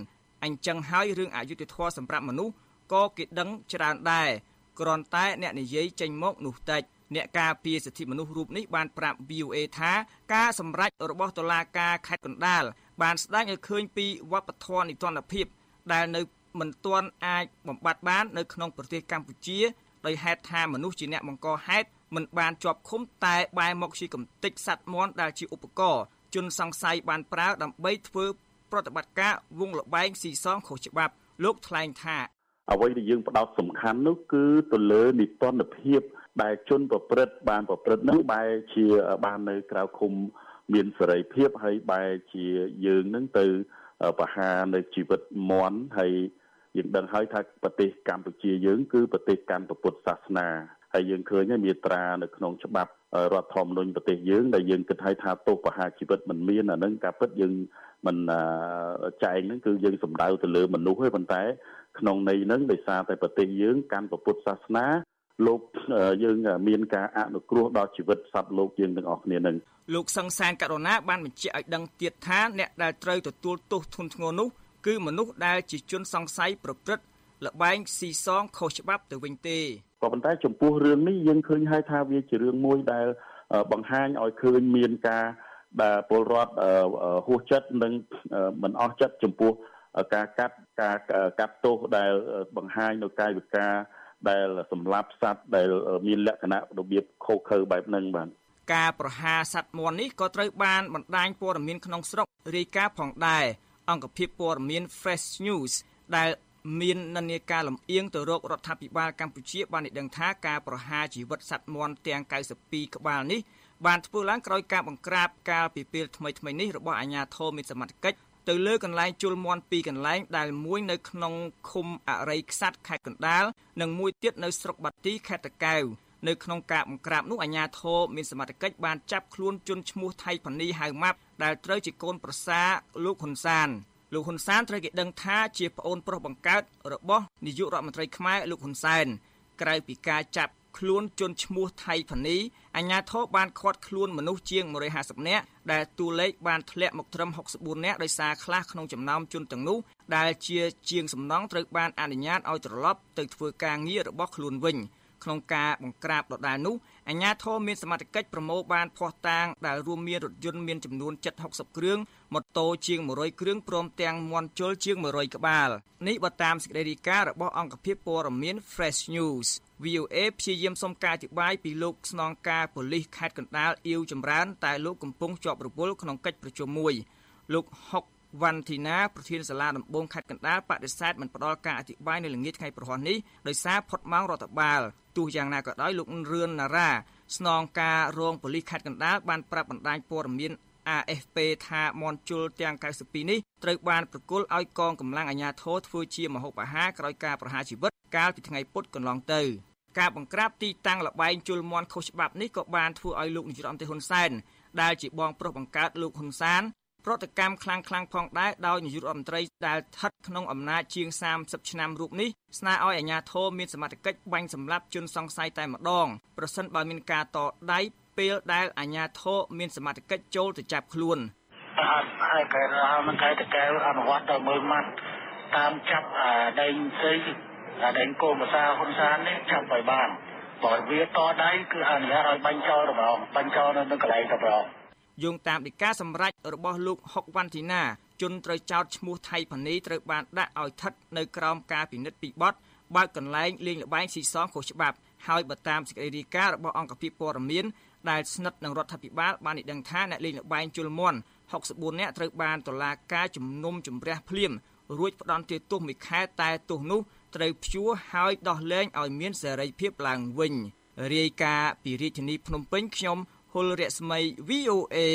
អញ្ចឹងហើយរឿងអយុត្តិធម៌សម្រាប់មនុស្សក៏គេដឹងច្រើនដែរគ្រាន់តែអ្នកនិយាយចេញមកនោះតិចអ្នកការពារសិទ្ធិមនុស្សរូបនេះបានប្រាប់ វី អូ អេ ថាការសម្រេចរបស់តុលាការខេត្តកណ្ដាលបានស្ដែងឲ្យឃើញពីវប្បធម៌នីតិរដ្ឋភាពដែលនៅមិនទាន់អាចបំបត្តិបាននៅក្នុងប្រទេសកម្ពុជាដោយហេតុថាមនុស្សជាអ្នកបង្កហេតុមិនបានជាប់ឃុំតែបែរមកជាកំទេចសត្វមាន់ដែលជាឧបករណ៍ជនសង្ស័យបានប្រើដើម្បីធ្វើប្រតិបត្តិការវងលបែងស៊ីសងខុសច្បាប់លោកថ្លែងថា
អ្វីដែលយើងផ្ដោតសំខាន់នោះគឺទៅលើនីតិរដ្ឋភាពដែលជនប្រព្រឹត្តបានប្រព្រឹត្តនឹងបែរជាបាននៅក្រៅឃុំមានសេរីភាពហើយបែរជាយើងនឹងទៅបហានៅជីវិតមន់ហើយយើងដឹងហើយថាប្រទេសកម្ពុជាយើងគឺប្រទេសកាន់ពុទ្ធសាសនាហើយយើងឃើញហើយមាត្រានៅក្នុងច្បាប់រដ្ឋធម្មនុញ្ញប្រទេសយើងដែលយើងគិតឲ្យថាទោសបហាជីវិតមិនមានអានឹងការពិតយើងមិនចែងហ្នឹងគឺយើងសំដៅទៅលើមនុស្សទេប៉ុន្តែក្នុងន័យហ្នឹងដោយសារតែប្រទេសយើងកាន់ពុទ្ធសាសនាលោកយើងមានការអនុគ្រោះដល់ជីវិតសត្វលោកយើងទាំងអស់គ្នានឹង
លោកសង្សានករណាបានបញ្ជាក់ឲ្យដឹងទៀតថាអ្នកដែលត្រូវទទួលទោសធ្ងន់ធ្ងរនោះគឺមនុស្សដែលជាជនសង្ស័យប្រព្រឹត្តល្បែងស៊ីសងខុសច្បាប់ទៅវិញទេ
ក៏ប៉ុន្តែចំពោះរឿងនេះយើងឃើញហើយថាវាជារឿងមួយដែលបង្ហាញឲ្យឃើញមានការដែលពលរដ្ឋហួសចិត្តនិងមិនអស់ចិត្តចំពោះការកាត់ការកាត់ទោសដែលបង្ហាញនៅកាយវិការដែលសម្លាប់សត្វដែលមានលក្ខណៈរបៀបខុសខើបែបហ្នឹងបាទ
ការប្រហារសត្វមាន់នេះក៏ត្រូវបានបណ្ដាញព័ត៌មានក្នុងស្រុករាយការណ៍ផងដែរអង្គភាពព័ត៌មាន Fresh News ដែលមាននិន្នាការលំអៀងទៅរករដ្ឋាភិបាលកម្ពុជាបានឲ្យដឹងថាការប្រហារជីវិតសត្វមាន់ទាំងកៅសិបពីរក្បាលនេះបានធ្វើឡើងក្រោយការបង្ក្រាបកាលពីពេលថ្មីៗនេះរបស់អាជ្ញាធរមានសមត្ថកិច្ចទៅលើកន្លែងជលមាន់ពីរកន្លែងដែលមួយនៅក្នុងឃុំអរិយខ្សាត់ខេត្តកណ្ដាលនិងមួយទៀតនៅស្រុកបាទីខេត្តតាកែវនៅក្នុងការបង្ក្រាបនោះអាជ្ញាធរមានសមត្ថកិច្ចបានចាប់ខ្លួនជនឈ្មោះថៃផានីហៅម៉ាប់ដែលត្រូវជាកូនប្រសារលោកហ៊ុនសានលោកហ៊ុនសានត្រូវគេដឹងថាជាប្អូនប្រុសបង្កើតរបស់នាយករដ្ឋមន្ត្រីខ្មែរលោកហ៊ុនសែនក្រៅពីការចាប់ខ្លួនជនឈ្មោះថៃផានីអាជ្ញាធរបានឃាត់ខ្លួនមនុស្សជាងmột trăm hai mươiនាក់ដែលតួលេខបានធ្លាក់មកត្រឹមหกสิบสี่នាក់ដោយសារខ្លះក្នុងចំណោមជនទាំងនោះដែលជាជាងសំណងត្រូវបានអនុញ្ញាតឲ្យត្រឡប់ទៅធ្វើការងាររបស់ខ្លួនវិញក្នុងការបង្ក្រាបដដែលនោះអាជ្ញាធរមានសមត្ថកិច្ចប្រមូលបានភស្តុតាងដែលរួមមានរថយន្តមានចំនួនជិតหกสิบគ្រឿងម៉ូតូជាងmột trămគ្រឿងព្រមទាំងមាន់ជលជាងmột trămក្បាលនេះបើតាមសេចក្តីរាយការណ៍របស់អង្គភាពព័ត៌មាន Fresh News វី អូ អេ ព្យាយាមសុំការអធិប្បាយពីលោកស្នងការប៉ូលីសខេត្តកណ្ដាលអ៊ីវចម្រើនតែលោកកំពុងជាប់រវល់ក្នុងកិច្ចប្រជុំមួយលោកហុកវ៉ាន់ធីណាប្រធានសាលាដំបងខេត្តកណ្ដាលបដិសេធមិនផ្ដល់ការអធិប្បាយនៅល្ងាចថ្ងៃប្រហ័សនេះដោយសារផុតម៉ោងរដ្ឋបាលទោះយ៉ាងណាក៏ដោយលោករឿនណារ៉ាស្នងការរងប៉ូលីសខេត្តកណ្ដាលបានប្រាប់បណ្ដាញព័ត៌មាន អា អេហ្វ ពី ថាមាន់ជលទាំងកៅសិបពីរនេះត្រូវបានប្រគល់ឲ្យកងកម្លាំងអាជ្ញាធរធ្វើជាម្ហូបអាហារក្រោយការប្រហារជីវិតកាលពីថ្ងៃពុធកន្លងទៅការបង្ក្រាបទីតាំងលបែងជលមាន់ខុសច្បាប់នេះក៏បានធ្វើឲ្យលោកនាយរដ្ឋមន្ត្រីហ៊ុនសែនដែលជាបងប្រុសបង្កើតលោកហ៊ុនសានប្រតិកម្មខ្លាំងខ្លាំងផងដែរដោយនាយករដ្ឋមន្ត្រីដែលស្ថិតក្នុងអំណាចជាងសាមសិបឆ្នាំរូបនេះស្នើឲ្យអាជ្ញាធរមានសមត្ថកិច្ចបាញ់សម្លាប់ជនសង្ស័យតែម្ដងប្រសិនបើមានការតដៃពេលដែលអាជ្ញាធរមានសមត្ថកិច្ចចូលទៅចាប់ខ្លួន
អត់ហើយកែរោនឹងកែតកែអនុវត្តទៅមើលម៉ាត់តាមចាប់ដែងស្អីដែងកូនភាសាហ៊ុនសាននេះចាប់ឲ្យបានបើវាតដៃគឺអនុញ្ញាតឲ្យបាញ់ចោលទៅម្ដងបាញ់ចោលនៅកន្លែងទៅម្ដង
យោងតាមដីកាសម្រេចរបស់លោកហុកវ៉ាន់ធីណាជនត្រូវចោទឈ្មោះថៃផានីត្រូវបានដាក់ឲ្យស្ថិតនៅក្រោមការពិនិត្យពីបទបើកកន្លែងលេងល្បែងស៊ីសងខុសច្បាប់ហើយបើតាមសេចក្តីរាយការណ៍របស់អង្គភាពព័ត៌មានដែលស្និទ្ធនឹងរដ្ឋាភិបាលបានឲ្យដឹងថាអ្នកលេងល្បែងជលមាន់หกสิบสี่នាក់ត្រូវបានតុលាការជំនុំជម្រះភ្លាមរួចផ្ដន្ទាទោសមួយខែតែទោសនោះត្រូវព្យួរហើយដោះលែងឲ្យមានសេរីភាពឡើងវិញរាយការណ៍ពីរាជធានីភ្នំពេញខ្ញុំហុលរស្មី វី អូ អេ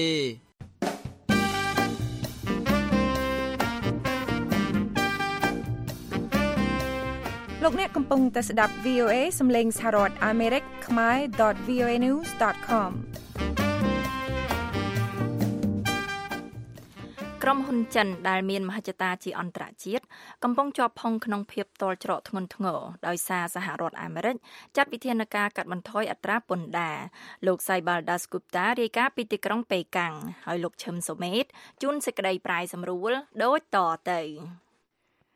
លោកអ្នកកំពុងតែស្ដាប់ វី អូ អេ សំឡេងសហរដ្ឋអាមេរិកខ្មែរ .វី អូ អេ news .com
ក្រុមហ៊ុនចិនដែលមានមហិច្ឆតាជាអន្តរជាតិកំពុងជាប់ផុងក្នុងភាពតល់ច្រកធ្ងន់ធ្ងរដោយសារសហរដ្ឋអាមេរិកចាត់វិធានការកាត់បន្ថយអត្រាពន្ធដារលោកសៃបាល់ដាសគូបតារាយការណ៍ពីទីក្រុងប៉េកាំងហើយលោកឈឹមសូមេតជួនសេចក្តីប្រាយសម្រួលដូចតទៅ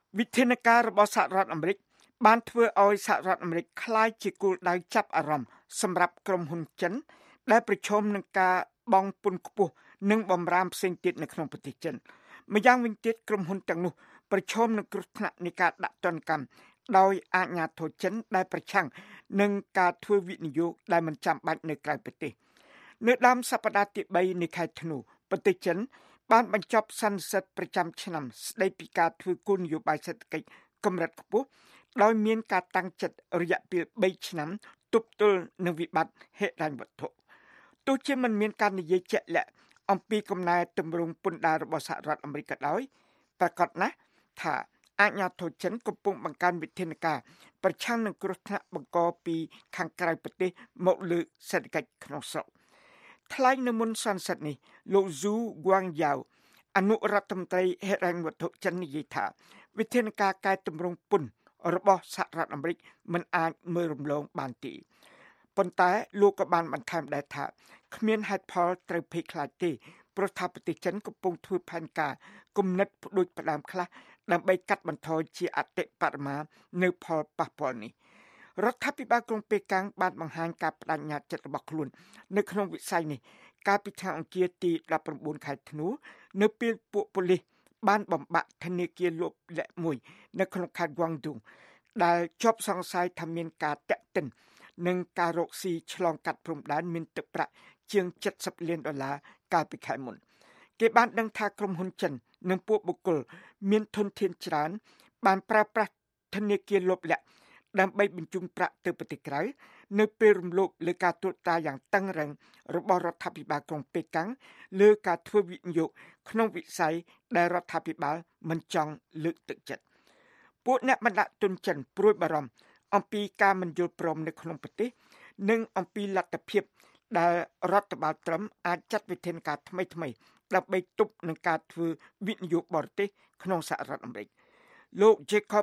វិធានការរបស់សហរដ្ឋអាមេរិកបានធ្វើឲ្យសហរដ្ឋអាមេរិកក្លាយជាគោលដៅចាប់អារម្មណ៍សម្រាប់ក្រុមហ៊ុនចិនដែលប្រឈមនឹងការបង់ពន្ធខ្ពស់និងបំរាមផ្សេងទៀតនៅក្នុងប្រទេសចិនម្យ៉ាងវិញទៀតក្រុមហ៊ុនទាំងនោះប្រឈមនឹងគ្រោះថ្នាក់នៃការដាក់ទណ្ឌកម្មដោយអាជ្ញាធរចិនដែលប្រឆាំងនឹងការធ្វើវិនិយោគដែលមិនចាំបាច់នៅក្រៅប្រទេសនៅដើមសប្តាហ៍ទីបីនៃខែធ្នូប្រទេសចិនបានបញ្ចប់សន្និសីទប្រចាំឆ្នាំស្ដីពីការធ្វើគោលនយោបាយសេដ្ឋកិច្ចកម្រិតខ្ពស់ដោយមានការតាំងចិត្តរយៈពេលបីឆ្នាំទប់ទល់នឹងវិបត្តិហិរញ្ញវត្ថុទោះជាមិនមានការនិយាយជាក់លាក់អំពីកំណែទម្រង់ពន្ធដាររបស់សហរដ្ឋអាមេរិកក៏ដោយប្រកាសណាស់ថាអាជ្ញាធរចិនកំពុងបង្កើនវិធានការប្រឆាំងនឹងគ្រោះថ្នាក់បង្កពីខាងក្រៅប្រទេសមកលើសេដ្ឋកិច្ចក្នុងស្រុកថ្លែងនៅមុនសន្និសីទនេះលោក Zhu Guangzhou អនុរដ្ឋមន្ត្រីហិរញ្ញវត្ថុចិននិយាយថាវិធានការកែតម្រង់ពន្ធរបស់សហរដ្ឋអាមេរិកមិនអាចមើលរំលងបានទេប៉ុន្តែលោកក៏បានបន្ថែមដែរថាគ្មានហេតុផលត្រូវភ័យខ្លាចទេព្រោះថាប្រទេសចិនកំពុងធ្វើផែនការគំនិតផ្ដួចផ្ដើមខ្លះដើម្បីកាត់បន្ថយជាអតិបរមានៅផលប៉ះពាល់នេះរដ្ឋាភិបាលក្រុងប៉េកាំងបានបង្ហាញការបដិញ្ញាចិត្តរបស់ខ្លួននៅក្នុងវិស័យនេះកាលពីថ្ងៃអង្គារទីដប់ប្រាំបួនខែធ្នូនៅពេលពួកប៉ូលីសបានបំបាក់ធនាគារលបលាក់មួយនៅក្នុងខេត្ត Guangdong ដែលជាប់សង្ស័យថាមានការតាក់ទិននឹងការរកស៊ីឆ្លងកាត់ព្រំដែនមានទឹកប្រាក់ជាងเจ็ดสิบលានដុល្លារកាលពីខែមុនគេបានដឹងថាក្រុមហ៊ុនចិននិងពួកបុគ្គលមានធនធានច្រើនបានប្រើប្រាស់ធនាគារលបលាក់ដើម្បីបញ្ជូនប្រាក់ទៅប្រទេសក្រៅនៅពេលរំលោភលើការត្រួតត្រាយ៉ាងតឹងរ៉ឹងរបស់រដ្ឋាភិបាលក្រុងប៉េកាំងលើការធ្វើវិនិយោគក្នុងវិស័យដែលរដ្ឋាភិបាលមិនចង់លើកទឹកចិត្តពួកអ្នកបណ្ដាក់ទុនចិនព្រួយបារម្ភអំពីការមិនយល់ព្រមនៅក្នុងប្រទេសនិងអំពីលទ្ធភាពដែលរដ្ឋបាលត្រឹមអាចចាត់វិធានការថ្មីៗដើម្បីទប់នឹងការធ្វើវិនិយោគបរទេសក្នុងសហរដ្ឋអាមេរិកលោក Jacob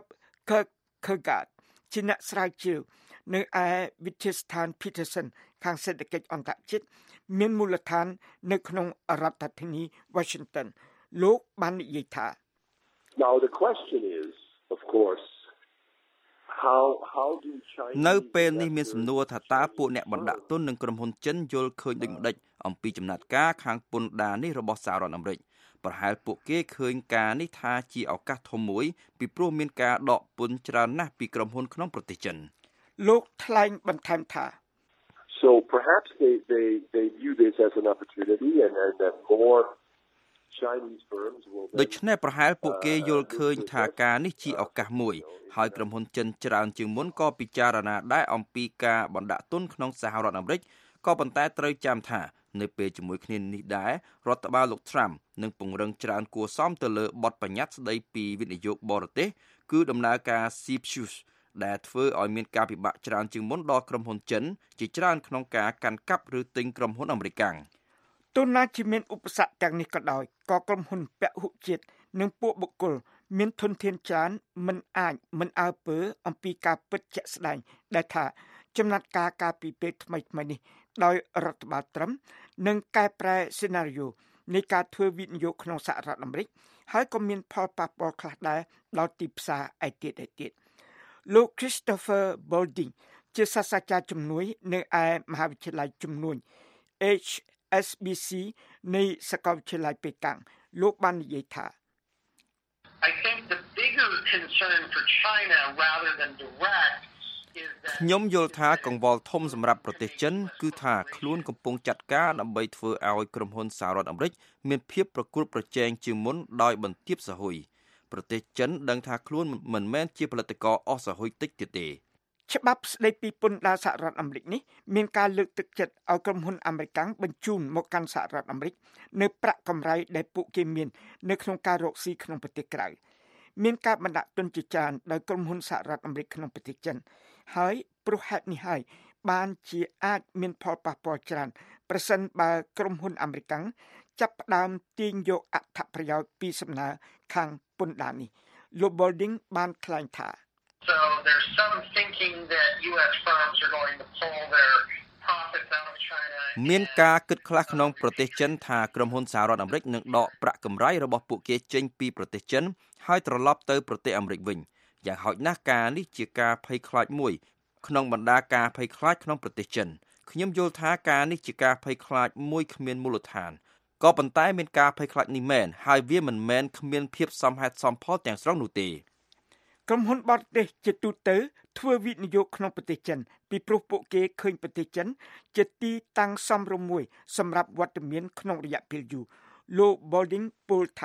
Kergard ជាអ្នកស្រាវជ្រាវនៅឯវិទ្យាស្ថាន Peterson ខាងសេដ្ឋកិច្ចអន្តរជាតិមានមូលដ្ឋាននៅក្នុងរដ្ឋធានី Washington លោកបាននិយាយថា
Now the question is of course how how do China
នៅពេលនេះមានសំណួរថាតើពួកអ្នកបណ្ដាក់ទុននិងក្រុមហ៊ុនចិនយល់ឃើញដូចម្ដេចអំពីចំណាត់ការខាងពន្ធដារនេះរបស់សហរដ្ឋអាមេរិកប្រហែលពួកគេឃើញការនេះថាជាឱកាសធំមួយពីព្រោះមានការដកពន្ធច្រើនណាស់ពីក្រុមហ៊ុនក្នុងប្រទេសចិន
លោកថ្លែងបន្ថែមថា
So perhaps they they they view this as an opportunity and and that more Chinese firms will
ដូច្នេះប្រហែលពួកគេយល់ឃើញថាការនេះជាឱកាសមួយហើយក្រុមហ៊ុនចិនច្រើនជាងមុនក៏ពិចារណាដែរអំពីការបណ្ដាក់ទុនក្នុងសហរដ្ឋអាមេរិកក៏ប៉ុន្តែត្រូវចាំថានៅពេលជាមួយគ្នានេះដែររដ្ឋបាលលោក Trump នឹងពង្រឹងច្រើនគួរសមទៅលើបទបញ្ញត្តិស្ដីពីវិនិយោគបរទេសគឺដំណើរការ CFIUS ដែលធ្វើឲ្យមានការពិបាកច្រើនជាងមុនដល់ក្រុមហ៊ុនចិនជាច្រើនក្នុងការកាន់កាប់ឬទិញក្រុមហ៊ុនអាមេរិកកាំង
ទោះណាជាមានឧបសគ្គទាំងនេះក៏ដោយក៏ក្រុមហ៊ុនពហុជាតិនិងពួកបុគ្គលមានធនធានច្រើនមិនអាចមិនអើពើអំពីការពិតជាក់ស្ដែងដែលថាចំណាត់ការការពីពេលថ្មីថ្មីនេះដោយរដ្ឋបាលត្រឹមនិងកែប្រែសេណារីយ៉ូនៃការធ្វើវិនិយោគក្នុងសហរដ្ឋអាមេរិកហើយក៏មានផលប៉ះពាល់ខ្លះដែរដល់ទីផ្សារឯទៀតឯទៀតលោក Christopher Bolding ជាសាស្ត្រាចារ្យជំនួយនៅឯមហាវិទ្យាល័យជំនួយ H S B C នៃសាកលវិទ្យាល័យប៉េកាំងលោកបាននិយាយថា
I think the bigger concern for China rather than direct
ខ្ញុំយល់ថាកង្វល់ធំសម្រាប់ប្រទេសចិនគឺថាខ្លួនកំពុងចាត់ការដើម្បីធ្វើឲ្យក្រុមហ៊ុនសហរដ្ឋអាមេរិកមានភាពប្រកួតប្រជែងជាងមុនដោយបន្ទាបសហុយប្រទេសចិនដឹងថាខ្លួនមិនមែនជាផលិតករអស់សហុយតិចទៀតទេ
ច្បាប់ស្ដីពីពន្ធដារសហរដ្ឋអាមេរិកនេះមានការលើកទឹកចិត្តឲ្យក្រុមហ៊ុនអាមេរិកបញ្ជូនមកកាន់សហរដ្ឋអាមេរិកនៅប្រាក់កម្រៃដែលពួកគេមាននៅក្នុងការរកស៊ីក្នុងប្រទេសក្រៅមានការបណ្ដាក់ទុនជាច្រើនដោយក្រុមហ៊ុនសហរដ្ឋអាមេរិកក្នុងប្រទេសចិនហើយព្រោះហេតុនេះហើយបានជាអាចមានផលប៉ះពាល់ច្រើនប្រសិនបើក្រុមហ៊ុនអាមេរិកចាប់ផ្ដើមទាញយកអត្ថប្រយោជន៍ពីសំណើខាងពន្ធដារនេះលោក Bolding បានថ្លែងថា
So there's some thinking that U S firms are going to pull their
មានការគិតខ្លះក្នុងប្រទេសចិនថាក្រុមហ៊ុនសហរដ្ឋអាមេរិកនឹងដកប្រាក់កម្រៃរបស់ពួកគេចេញពីប្រទេសចិនហើយត្រឡប់ទៅប្រទេសអាមេរិកវិញយ៉ាងហោចណាស់ការនេះជាការភ័យខ្លាចមួយក្នុងបណ្ដាការភ័យខ្លាចក្នុងប្រទេសចិនខ្ញុំយល់ថាការនេះជាការភ័យខ្លាចមួយគ្មានមូលដ្ឋានក៏ប៉ុន្តែមានការភ័យខ្លាចនេះមែនហើយវាមិនមែនគ្មានភាពសមហេតុសមផលទាំងស្រុងនោះទេ
ក្រុមហ៊ុនបរទេសជាទូទៅធ្វើវិនិយោគក្នុងប្រទេសចិនពីព្រោះពួកគេឃើញប្រទេសចិនជាទីតាំងសមរម្យមួយសម្រាប់វត្តមានក្នុងរយៈពេលយូរលោក Bolding ពោលថា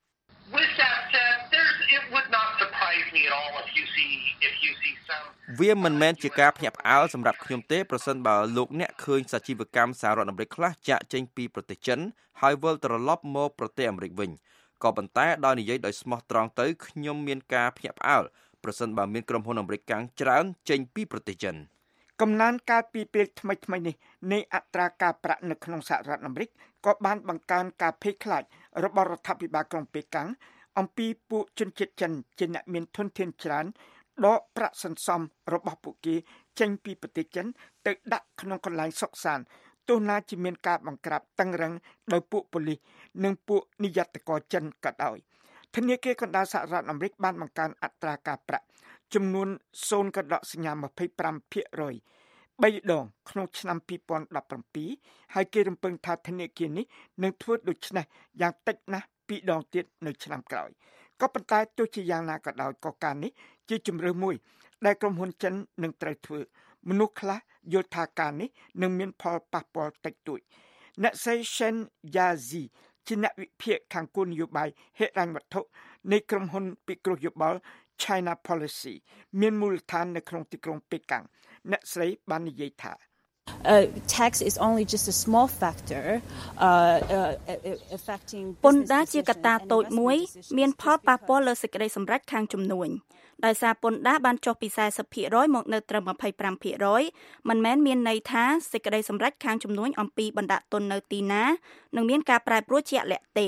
វាមិនមែនជាការភ្ញាក់ផ្អើលសម្រាប់ខ្ញុំទេប្រសិនបើលោកអ្នកឃើញសាជីវកម្មសហរដ្ឋអាមេរិកខ្លះចាក់ចេញពីប្រទេសចិនហើយវិលត្រឡប់មកប្រទេសអាមេរិកវិញក៏ប៉ុន្តែដោយនិយាយដោយស្មោះត្រង់ទៅខ្ញុំមានការភ្ញាក់ផ្អើលប្រសិនបើមានក្រុមហ៊ុនអាមេរិកកាំងច្រើនចេញពីប្រទេសចិន
កំណើនការពីពេលថ្មីថ្មីនេះនៃអត្រាការប្រាក់នៅក្នុងសហរដ្ឋអាមេរិកក៏បានបង្កើនការភ័យខ្លាចរបស់រដ្ឋាភិបាលក្រុងប៉េកាំងអំពីពួកជនជាតិចិនជាអ្នកមានធនធានច្រើនដកប្រាក់សន្សំរបស់ពួកគេចេញពីប្រទេសចិនទៅដាក់ក្នុងកន្លែងសុកសានទោះណាជាមានការបង្ក្រាបតឹងរឹងដោយពួកប៉ូលីសនិងពួកនិយត្តករចិនក៏ដោយធនាគារកណ្ដាលសហរដ្ឋអាមេរិកបានបង្កើនអត្រាការប្រាក់ចំនួនศูนย์ សញ្ញា ยี่สิบห้าភាគរយ បីដងក្នុងឆ្នាំពីរពាន់ដប់ប្រាំពីរហើយគេរំពឹងថាធនាគារនេះនឹងធ្វើដូច្នេះយ៉ាងតិចណាស់ពីរដងទៀតនៅឆ្នាំក្រោយក៏ប៉ុន្តែទោះជាយ៉ាងណាក៏ដោយក៏ការនេះជាជំរឿនមួយដែលក្រុមហ៊ុនចិននឹងត្រូវធ្វើមនុស្សខ្លះយល់ថាការនេះនឹងមានផលប៉ះពាល់តិចតួចអ្នកស្រី Shen Yazi ជាអ្នកវិភាគខាងគោលនយោបាយហិរញ្ញវត្ថុនៃក្រុមហ៊ុនពិគ្រោះយោបល់ China Policy មានមូលដ្ឋាននៅក្នុងទីក្រុងប៉េកាំងអ្នកស្រីបាននិយាយថា
Uh, tax is only just a small factor uh, uh, affecting
ពន្ធដារជាកត្តាតូចមួយមានផលប៉ះពាល់លើសេចក្តីសម្រេចខាងជំនួញដោយសារពន្ធដារបានចុះពី สี่สิบភាគរយ មកនៅត្រឹម ยี่สิบห้าភាគរយ មិនមែនមានន័យថាសេចក្តីសម្រេចខាងជំនួញអំពីបណ្ដាក់ទុននៅទីណានឹងមានការប្រែប្រួលជាក់លាក់ទេ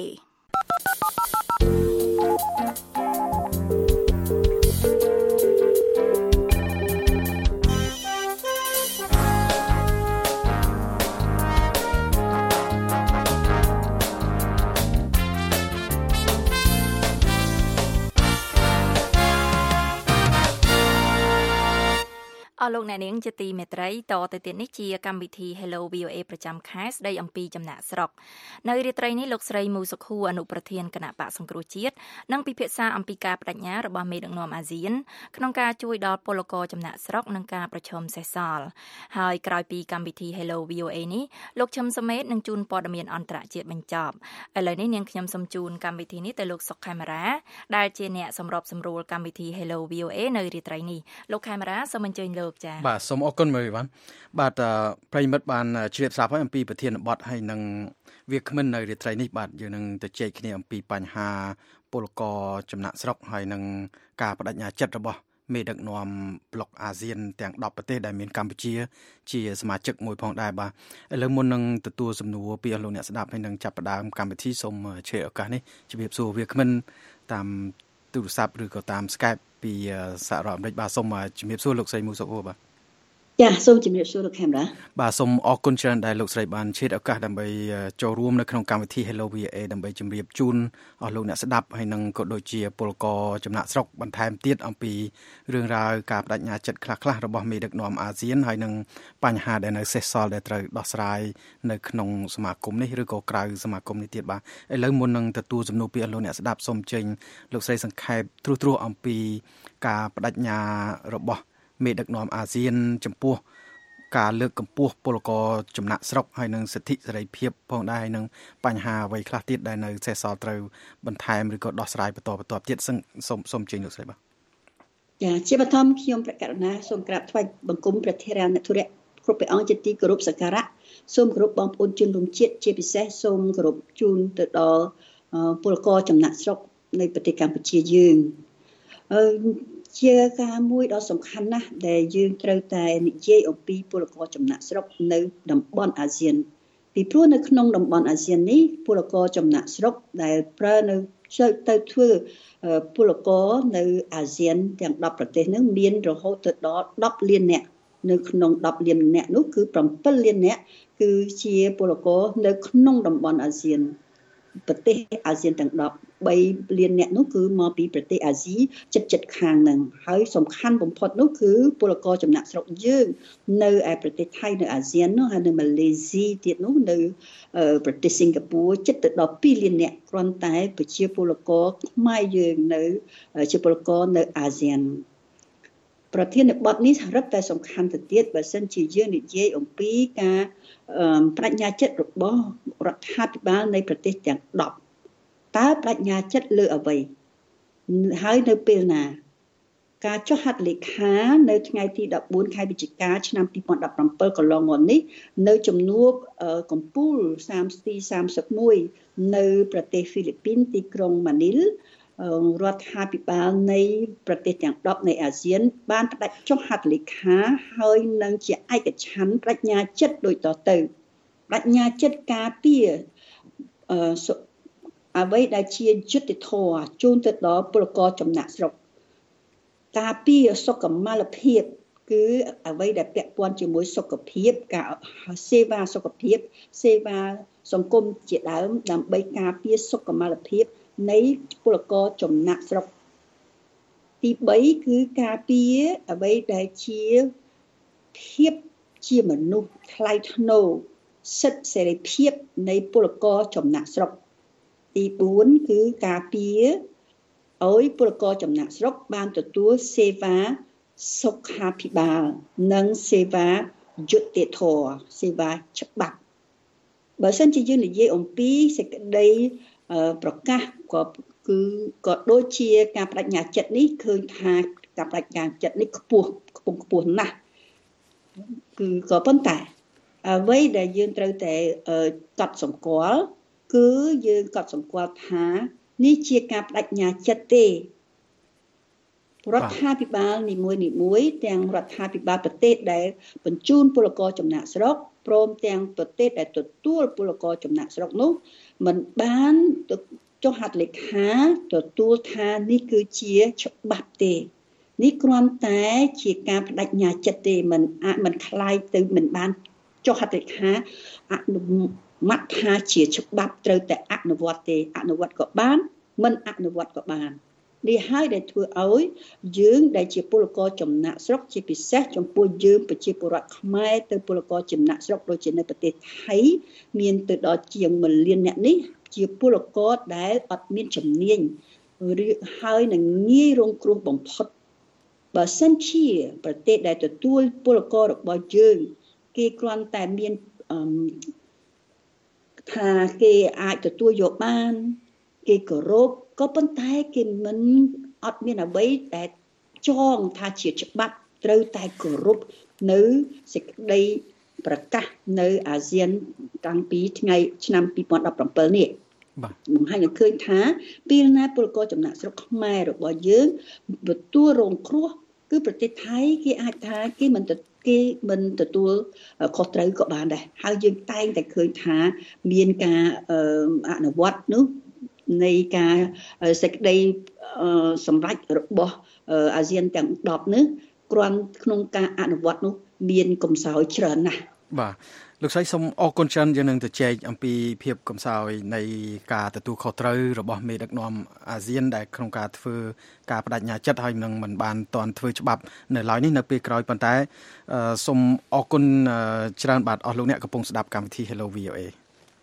អរលោកអ្នកនាងជាទីមេត្រីតទៅទៀតនេះជាកម្មវិធី Hello វី អូ เอ ប្រចាំខែស្ដីអំពីចំណាក់ស្រុកនៅរាត្រីនេះលោកស្រីមូសុខួរអនុប្រធានគណៈបកសង្គ្រោះជាតិនឹងពិភាក្សាអំពីការបដិញ្ញារបស់មេដឹកនាំអាស៊ានក្នុងការជួយដល់ពលករចំណាក់ស្រុកនិងការប្រឈមសេសសល់ហើយក្រោយពីកម្មវិធី Hello វី អូ เอ នេះលោកឈឹមសមេតនឹងជូនព័ត៌មានអន្តរជាតិបញ្ចប់ឥឡូវនេះនាងខ្ញុំសូមជូនកម្មវិធីនេះទៅលោកសុកខេមរាដែលជាអ្នកសម្របសម្រួលកម្មវិធី Hello វី អូ เอ នៅរាត្រីនេះលោកខេមរាសូមអញ្ជើញលោក
បាទសូមអរគុណមើលបានបាទប្រិមិត្តបានជ្រាបស្រាប់ហើយអំពីប្រធានបទហើយនឹងវាគ្មិននៅរាត្រីនេះបាទយើងនឹងទៅជែកគ្នាអំពីបញ្ហាពលករចំណាក់ស្រុកហើយនឹងការបដិញ្ញាចិត្តរបស់មេដឹកនាំប្លុកអាស៊ានទាំងដប់ប្រទេសដែលមានកម្ពុជាជាសមាជិកមួយផងដែរបាទឥឡូវមុននឹងទទួលសំណួរពីអស់លោកអ្នកស្ដាប់ហើយនឹងចាប់ផ្ដើមកម្មវិធីសូមឆ្លៀតឱកាសនេះជម្រាបសួរវាគ្មិនតាមទូរស័ព្ទឬក៏តាម Skype ពីសហរដ្ឋអាមេរិកបាទសូមជំរាបសួរលោកស្រីមូសុខួរបាទ
ចាសូមជំរាបសួរលោកខេមរា
បាទសូមអរគុណច្រើនដែលលោកស្រីបានឆ្លៀតឱកាសដើម្បីចូលរួមនៅក្នុងកម្មវិធី Hello វី អូ เอ ដើម្បីជម្រាបជូនអស់លោកអ្នកស្ដាប់ហើយនឹងក៏ដូចជាពលករចំណាក់ស្រុកបន្ថែមទៀតអំពីរឿងរ៉ាវការបដិញ្ញាចិត្តខ្លះៗរបស់មេដឹកនាំអាស៊ានហើយនឹងបញ្ហាដែលនៅសេសសល់ដែលត្រូវដោះស្រាយនៅក្នុងសមាគមនេះឬក៏ក្រៅសមាគមនេះទៀតបាទឥឡូវមុននឹងទទួលសំណួរពីអស់លោកអ្នកស្ដាប់សូមចេញលោកស្រីសង្ខេបត្រួសត្រាសអំពីការបដិញ្ញារបស់មេដឹកនាំអាស៊ានចំពោះការលើកកម្ពស់ពលករចំណាក់ស្រុកហើយនឹងសិទ្ធិសេរីភាពផងដែរហើយនឹងបញ្ហាអ្វីខ្លះទៀតដែលនៅសេសសល់ត្រូវបន្ថែមឬក៏ដោះស្រាយបន្តបន្តទៀតសូមសូមជើញលោកស្រីបាទ
ចាជាបឋមខ្ញុំប្រកាសណាសូមក្រាបថ្វាយបង្គំព្រះធរណធុរៈគ្រប់ព្រះអង្គជាទីគោរពសក្ការៈសូមគោរពបងប្អូនជនរួមជាតិជាពិសេសសូមគោរពជូនទៅដល់ពលករចំណាក់ស្រុកនៃប្រទេសកម្ពុជាយើងអឺជាការមួយដ៏សំខាន់ណាស់ដែលយើងត្រូវតែនិយាយអំពីពលករចំណាក់ស្រុកនៅតំបន់អាស៊ានពីព្រោះនៅក្នុងតំបន់អាស៊ាននេះពលករចំណាក់ស្រុកដែលប្រើនៅទៅធ្វើពលករនៅអាស៊ានទាំងដប់ប្រទេសនឹងមានរហូតទៅដល់ដប់លាននាក់នៅក្នុងដប់លានអ្នកនោះគឺប្រាំពីរលានអ្នកគឺជាពលករនៅក្នុងតំបន់អាស៊ានប្រទេសអាស៊ានទាំងដប់បីលានអ្នកនោះគឺមកពីប្រទេសអាស៊ីជិតជិតខាងហ្នឹងហើយសំខាន់បំផុតនោះគឺពលករចំណាក់ស្រុកយើងនៅឯប្រទេសថៃនៅអាស៊ាននោះហើយនៅម៉ាឡេស៊ីទៀតនោះនៅប្រទេសសិង្ហបុរីជិតទៅដល់ពីរលានអ្នកគ្រាន់តែប្រជាពលករខ្មែរយើងនៅជាពលករនៅអាស៊ានប្រធានបទនេះរឹតតែសំខាន់ទៅទៀតបើសិនជាយើងនិយាយអំពីការបញ្ញាចិត្តរបស់រដ្ឋាភិបាលនៃប្រទេសទាំងដប់តើបញ្ញាចិត្តលើអ្វីហើយនៅពេលណាការចុះហត្ថលេខានៅថ្ងៃទីដប់បួនខែវិច្ឆិកាឆ្នាំពីរពាន់ដប់ប្រាំពិលកន្លងមកនេះនៅជំនួបកំពូលសាមសិបមួយនៅប្រទេសហ្វីលីពីនទីក្រុងម៉ានីលរដ្ឋាភិបាលនៃប្រទេសទាំងដប់នៃអាស៊ានបានផ្ដាច់ចុះហត្ថលេខាហើយនឹងជាឯកច្ឆន្ទបញ្ញាចិត្តដូចតទៅបញ្ញាចិត្តការពារអឺអ្វីដែលជាយុត្តិធម៌ជូនទៅដល់ពលករចំណាក់ស្រុកការពារសុខុមាលភាពគឺអ្វីដែលពាក់ព័ន្ធជាមួយសុខភាពការសេវាសុខភាពសេវាសង្គមជាដើមដើម្បីការពារសុខុមាលភាពនៃពលករចំណាក់ស្រុកទីបីគឺការពារអ្វីដែលជាភាពជាមនុស្សថ្លៃថ្នូរសិទ្ធិសេរីភាពនៃពលករចំណាក់ស្រុកទីបួនគឺការពារឲ្យពលករចំណាក់ស្រុកបានទទួលសេវាសុខាភិបាលនិងសេវាយុត្តិធម៌សេវាច្បាប់បើសិនជាយើងនិយាយអំពីសេចក្តីប្រកាសក៏គឺក៏ដូចជាការបដិញ្ញាចិត្តនេះឃើញថាការបដិញ្ញាចិត្តនេះខ្ពស់ខ្ពង់ខ្ពស់ណាស់គឺក៏ប៉ុន្តែអ្វីដែលយើងត្រូវតែកត់សម្គាល់គឺយើងកត់សម្គាល់ថានេះជាការបដិញ្ញាចិត្តទេរដ្ឋាភិបាលនីមួយៗទាំងរដ្ឋាភិបាលប្រទេសដែលបញ្ជូនពលករចំណាក់ស្រុកព្រមទាំងប្រទេសដែលទទួលពលករចំណាក់ស្រុកនោះមិនបានចុះហត្ថលេខាទទួលថានេះគឺជាច្បាប់ទេនេះគ្រាន់តែជាការបដិញ្ញាចិត្តទេមិនអាចមិនคล้ายទៅមិនបានចុះហត្ថលេខាអនុម័តថាជាច្បាប់ត្រូវតែអនុវត្តទេអនុវត្តក៏បានមិនអនុវត្តក៏បាននេះហើយដែលធ្វើឲ្យយើងដែលជាពលករចំណាក់ស្រុកជាពិសេសចំពោះយើងប្រជាពលរដ្ឋខ្មែរទៅពលករចំណាក់ស្រុកដូចជានៅប្រទេសថៃមានទៅដល់ជាងមួយលានអ្នកនេះជាពលករដែលអត់មានជំនាញហើយនឹងងាយរងគ្រោះបំផុតបើសិនជាប្រទេសដែលទទួលពលកររបស់យើងគេគ្រាន់តែមានថាគេអាចទទួលយកបានគេគោរពក៏ប៉ុន្តែគេមិនអត់មានអ្វីដែលចងថាជាច្បាប់ត្រូវតែគោរពនៅសេចក្តីប្រកាសនៅអាស៊ានតាំងពីថ្ងៃឆ្នាំពីរពាន់ដប់ប្រាំពិលនេះបាទបង្ហាញឲ្យឃើញថាពេលណាពលករចំណាក់ស្រុកខ្មែររបស់យើងទទួលរងគ្រោះគឺប្រទេសថៃគេអាចថាគេមិនគេមិនទទួលខុសត្រូវក៏បានដែរហើយយើងតែងតែឃើញថាមានការអនុវត្តនោះនៃការសេចក្តីសម្រេចរបស់អាស៊ានទាំងដប់នេះគ្រាន់ក្នុងការអនុវត្តនោះមានកំសោយច្រើនណាស់
បាទលោកស្រីសូមអរគុណច្រើនយើងនឹងទៅចែកអំពីភាពកំសោយនៃការទទួលខុសត្រូវរបស់មេដឹកនាំអាស៊ានដែលក្នុងការធ្វើការបដិញ្ញាចិត្តហើយនឹងមិនបានទាន់ធ្វើច្បាប់នៅឡើយនេះនៅពេលក្រោយប៉ុន្តែសូមអរគុណច្រើនបាទអស់លោកអ្នកកំពុងស្ដាប់កម្មវិធី Hello វី អូ เอ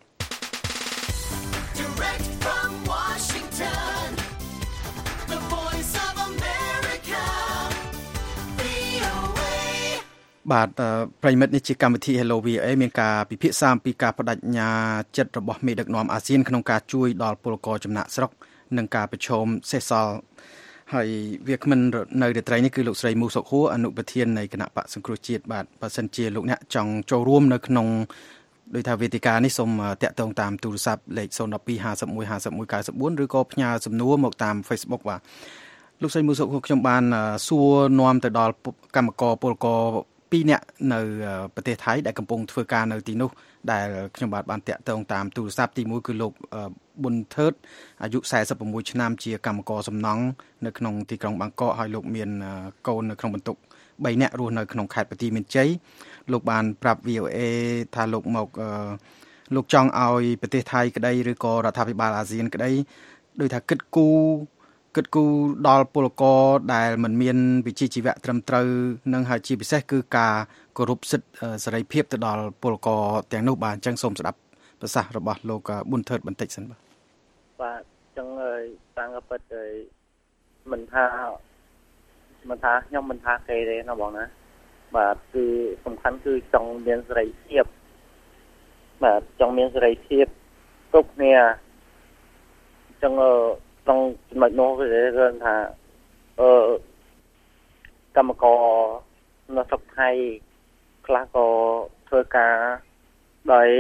បាទប្រិមិត្តនេះជាកម្មវិធី Hello វី អូ เอ មានការពិភាក្សាអំពីការបដិញ្ញាចិត្តរបស់មេដឹកនាំអាស៊ានក្នុងការជួយដល់ពលករចំណាក់ស្រុកនិងការប្រឈមសេសសល់ហើយវាគ្មិននៅរាត្រីនេះគឺលោកស្រីមូសុខហួរអនុប្រធាននៃគណៈបកសង្គ្រោះជាតិបាទបើសិនជាលោកអ្នកចង់ចូលរួមនៅក្នុងដោយថាវេទិកានេះសូមតាក់ទងតាមទូរស័ព្ទលេខศูนย์ หนึ่ง สอง ห้า ศูนย์ ห้า ศูนย์ เก้า ศูนย์ ឬក៏ផ្ញើសំណួរមកតាម Facebook បាទលោកស្រីមូសុខហួរខ្ញុំបានសួរនាំទៅដល់កម្មករពលករពីរនាក់នៅប្រទេសថៃដែលកំពុងធ្វើការនៅទីនោះដែលខ្ញុំបាទបានតាក់ទងតាមទូរស័ព្ទទីមួយគឺលោកប៊ុនថឺតអាយុสี่สิบหกឆ្នាំជាកម្មករសំណង់នៅក្នុងទីក្រុងបាងកកហើយលោកមានកូននៅក្នុងបន្ទុកបីនាក់រស់នៅក្នុងខេត្តបន្ទាយមានជ័យលោកបានប្រាប់ วี โอ เอ ថាលោកមកលោកចង់ឲ្យប្រទេសថៃក្តីឬក៏រដ្ឋាភិបាលអាស៊ានក្តីដោយថាគិតគូរគិតគូរដល់ពលករដែលមិនមានវិជ្ជាជីវៈត្រឹមត្រូវនិងហើយជាពិសេសគឺការគោរពសិទ្ធិសេរីភាពទៅដល់ពលករទាំងនោះបាទអញ្ចឹងសូមស្ដាប់ប្រសាសន៍របស់លោកប៊ុនថឺតបន្តិចសិនបាទ
បាទអញ្ចឹងហើយតាមក៏ពិតហើយមិនថាមិនថាខ្ញុំមិនថាគេទេណាបងណាបាទគឺសំខាន់គឺចង់មានសេរីភាពបាទចង់មានសេរីភាពគ្រប់គ្នាអញ្ចឹងtrongចំណុចនោះគឺថាអឺកម្មករនៅស្រុកថៃខ្លះក៏ធ្វើការដោយ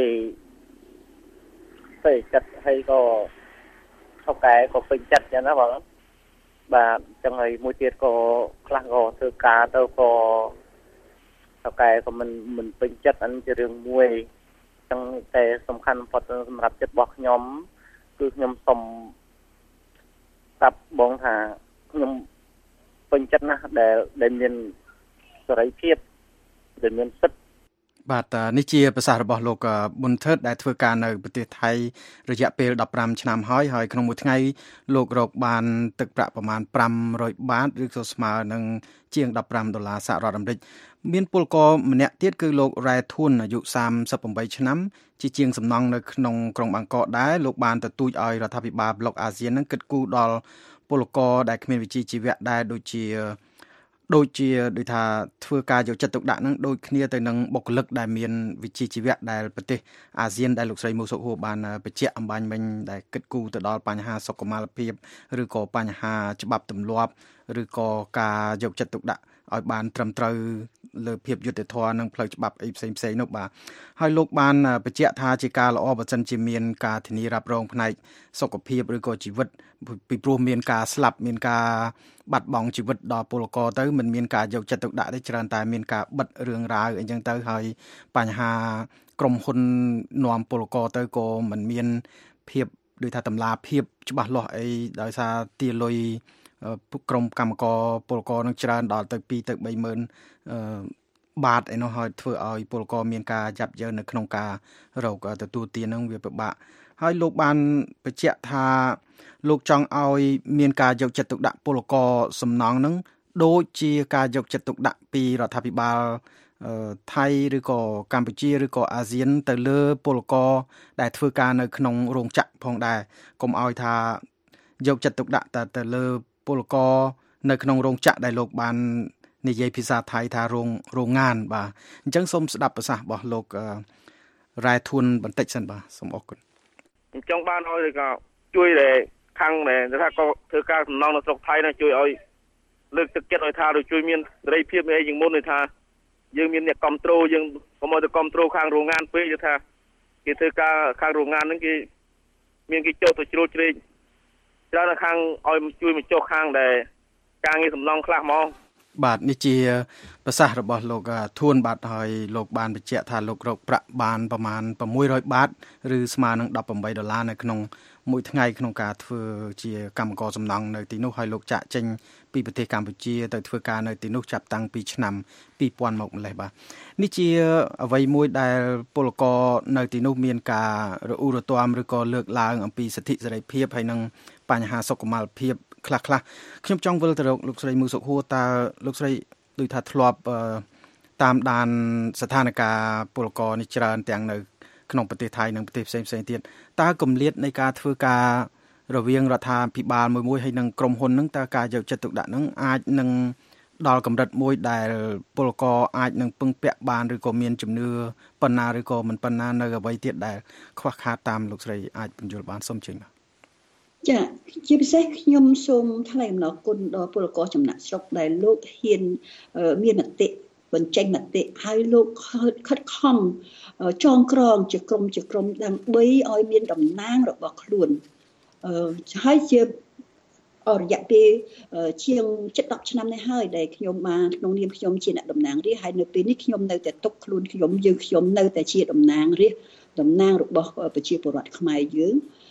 ពេញចិត្តហើយក៏ថៅកែក៏ពេញចិត្តចឹងណាបងបាទអញ្ចឹងហើយមួយទៀតក៏ខ្លះក៏ធ្វើការទៅក៏ថៅកែក៏មិនមិនពេញចិត្តអានេះជារឿងមួយអញ្ចឹងតែសំខាន់បំផុតសម្រាប់ចិត្តរបស់ខ្ញុំគឺខ្ញុំសូមស្ដាប់បងថាខ្ញុំពេញចិត្តណាស់ដែលដែលមានសេរីភាពដែលមានសិទ្ធិ
បាទនេះជាប្រសាសន៍របស់លោកប៊ុនថឺតដែលធ្វើការនៅប្រទេសថៃរយៈពេលដប់ប្រាំឆ្នាំហើយហើយក្នុងមួយថ្ងៃលោករកបានទឹកប្រាក់ប្រមាណប្រាំរយបាតឬក៏ស្មើនឹងជាងដប់ប្រាំដុល្លារសហរដ្ឋអាមេរិកមានពលករម្នាក់ទៀតគឺលោករ៉ែធួនអាយុសាមសិបប្រាំឆ្នាំជាជាងសំណង់នៅក្នុងក្រុងបាងកកដែរលោកបានទទូចឲ្យរដ្ឋាភិបាលប្លុកអាស៊ាននឹងគិតគូរដល់ពលករដែលគ្មានវិជ្ជាជីវៈដែរដូចជាដូចជាដូចថាធ្វើការយកចិត្តទុកដាក់នឹងដូចគ្នាទៅនឹងបុគ្គលិកដែលមានវិជ្ជាជីវៈដែលប្រទេសអាស៊ានដែលលោកស្រីមូសុខហួរបានបញ្ជាក់អំបញ្ញមិញដែលគិតគូរទៅដល់បញ្ហាសុខុមាលភាពឬក៏បញ្ហាច្បាប់ទម្លាប់ឬក៏ការយកចិត្តទុកដាក់ឲ្យបានត្រឹមត្រូវលើភាពយុត្តិធម៌និងផ្លូវច្បាប់អីផ្សេងផ្សេងនោះបាទហើយលោកបានបញ្ជាក់ថាជាការល្អបើសិនជាមានការធានារ៉ាប់រងផ្នែកសុខភាពឬក៏ជីវិតពីព្រោះមានការស្លាប់មានការបាត់បង់ជីវិតដល់ពលករទៅមិនមានការយកចិត្តទុកដាក់ទេច្រើនតែមានការបិទរឿងរ៉ាវអីចឹងទៅហើយបញ្ហាក្រុមហ៊ុននាំពលករទៅក៏មិនមានភាពដូចថាតម្លាភាពច្បាស់លាស់អីដោយសារទាលុយក្រុមកម្មករពលករនឹងច្រើនដល់ទៅពីរទៅបីម៉ឺនបាតឯនោះហើយធ្វើឲ្យពលករមានការចាប់យកនៅក្នុងការរកទទួលទាននឹងវាពិបាកហើយលោកបានបញ្ជាក់ថាលោកចង់ឲ្យមានការយកចិត្តទុកដាក់ពលករសំណង់នឹងដូចជាការយកចិត្តទុកដាក់ពីរដ្ឋាភិបាលថៃឬក៏កម្ពុជាឬក៏អាស៊ានទៅលើពលករដែលធ្វើការនៅក្នុងរោងចក្រផងដែរកុំឲ្យថាយកចិត្តទុកដាក់តែទៅលើពលករនៅក្នុងរោងចក្រដែលលោកបាននិយាយភាសាថៃថារោងរោងងានបាទអញ្ចឹងសូមស្ដាប់ប្រសាសន៍របស់លោករ៉ែធួនបន្តិចសិនបាទសូមអរគុណ
អញ្ចឹងបានឲ្យក៏ជួយដែលខាងដែលថាក៏ធ្វើការសំណងនៅស្រុកថៃនោះជួយឲ្យលើកទឹកចិត្តឲ្យថាដូចជួយមានសេរីភាពអីជាងមុននេះថាយើងមានអ្នកគ្រប់គ្រងយើងកុំឲ្យទៅគ្រប់គ្រងខាងរោងងានពេកគឺថាគេធ្វើការខាងរោងងានហ្នឹងគេមានគេចូលទៅជ្រួតជ្រែកច្រើនខាងឲ្យជួយមកចុះខាងដែលការងារសំណងខ្លះហ្មង
បាទនេះជាប្រសាសន៍របស់លោកធួនបាទហើយលោកបានបញ្ជាក់ថាលោករកប្រាក់បានប្រមាណប្រាំមួយរយបាតឬស្មើនឹងដប់ប្រាំបីដុល្លារនៅក្នុងមួយថ្ងៃក្នុងការធ្វើជាកម្មករសំណង់នៅទីនោះហើយលោកចាក់ចេញពីប្រទេសកម្ពុជាទៅធ្វើការនៅទីនោះចាប់តាំងពីឆ្នាំពីរពាន់មកម្លេះបាទនេះជាអ្វីមួយដែលពលករនៅទីនោះមានការរអ៊ូរទាំឬក៏លើកឡើងអំពីសិទ្ធិសេរីភាពហើយនិងបញ្ហាសុខុមាលភាពខ្លះខ្លះខ្ញុំចង់វិលទៅរកលោកស្រីមូសុខហួរតើលោកស្រីដូចថាធ្លាប់តាមដានស្ថានភាពពលករនេះច្រើនទាំងនៅក្នុងប្រទេសថៃនិងប្រទេសផ្សេងផ្សេងទៀតតើគម្លាតនៃការធ្វើការរវាងរដ្ឋាភិបាលមួយមួយហើយនិងក្រុមហ៊ុនហ្នឹងតើការយកចិត្តទុកដាក់ហ្នឹងអាចនឹងដល់កម្រិតមួយដែលពលករអាចនឹងពឹងពាក់បានឬក៏មានជំនឿប៉ុណ្ណាឬក៏មិនប៉ុណ្ណានៅអ្វីទៀតដែលខ្វះខាតតាមលោកស្រីអាចបញ្យល់បានសូមជឿបាទ
ចាជាពិសេសខ្ញុំសូមថ្លែងអំណរគុណដល់ពលករចំណាក់ស្រុកដែលលោកហ៊ានមានមតិបញ្ចេញមតិហើយលោកខិតខំចងក្រងជាក្រុមជាក្រុមដើម្បីឲ្យមានតំណាងរបស់ខ្លួនហើយជារយៈពេលជាងជិតដប់ឆ្នាំនេះហើយដែលខ្ញុំបានក្នុងនាមខ្ញុំជាអ្នកតំណាងរាស្ត្រហើយនៅពេលនេះខ្ញុំនៅតែទុកខ្លួនខ្ញុំយើងខ្ញុំនៅតែជាតំណាងរាស្ត្រតំណាងរបស់ប្រជាពលរដ្ឋខ្មែរយើង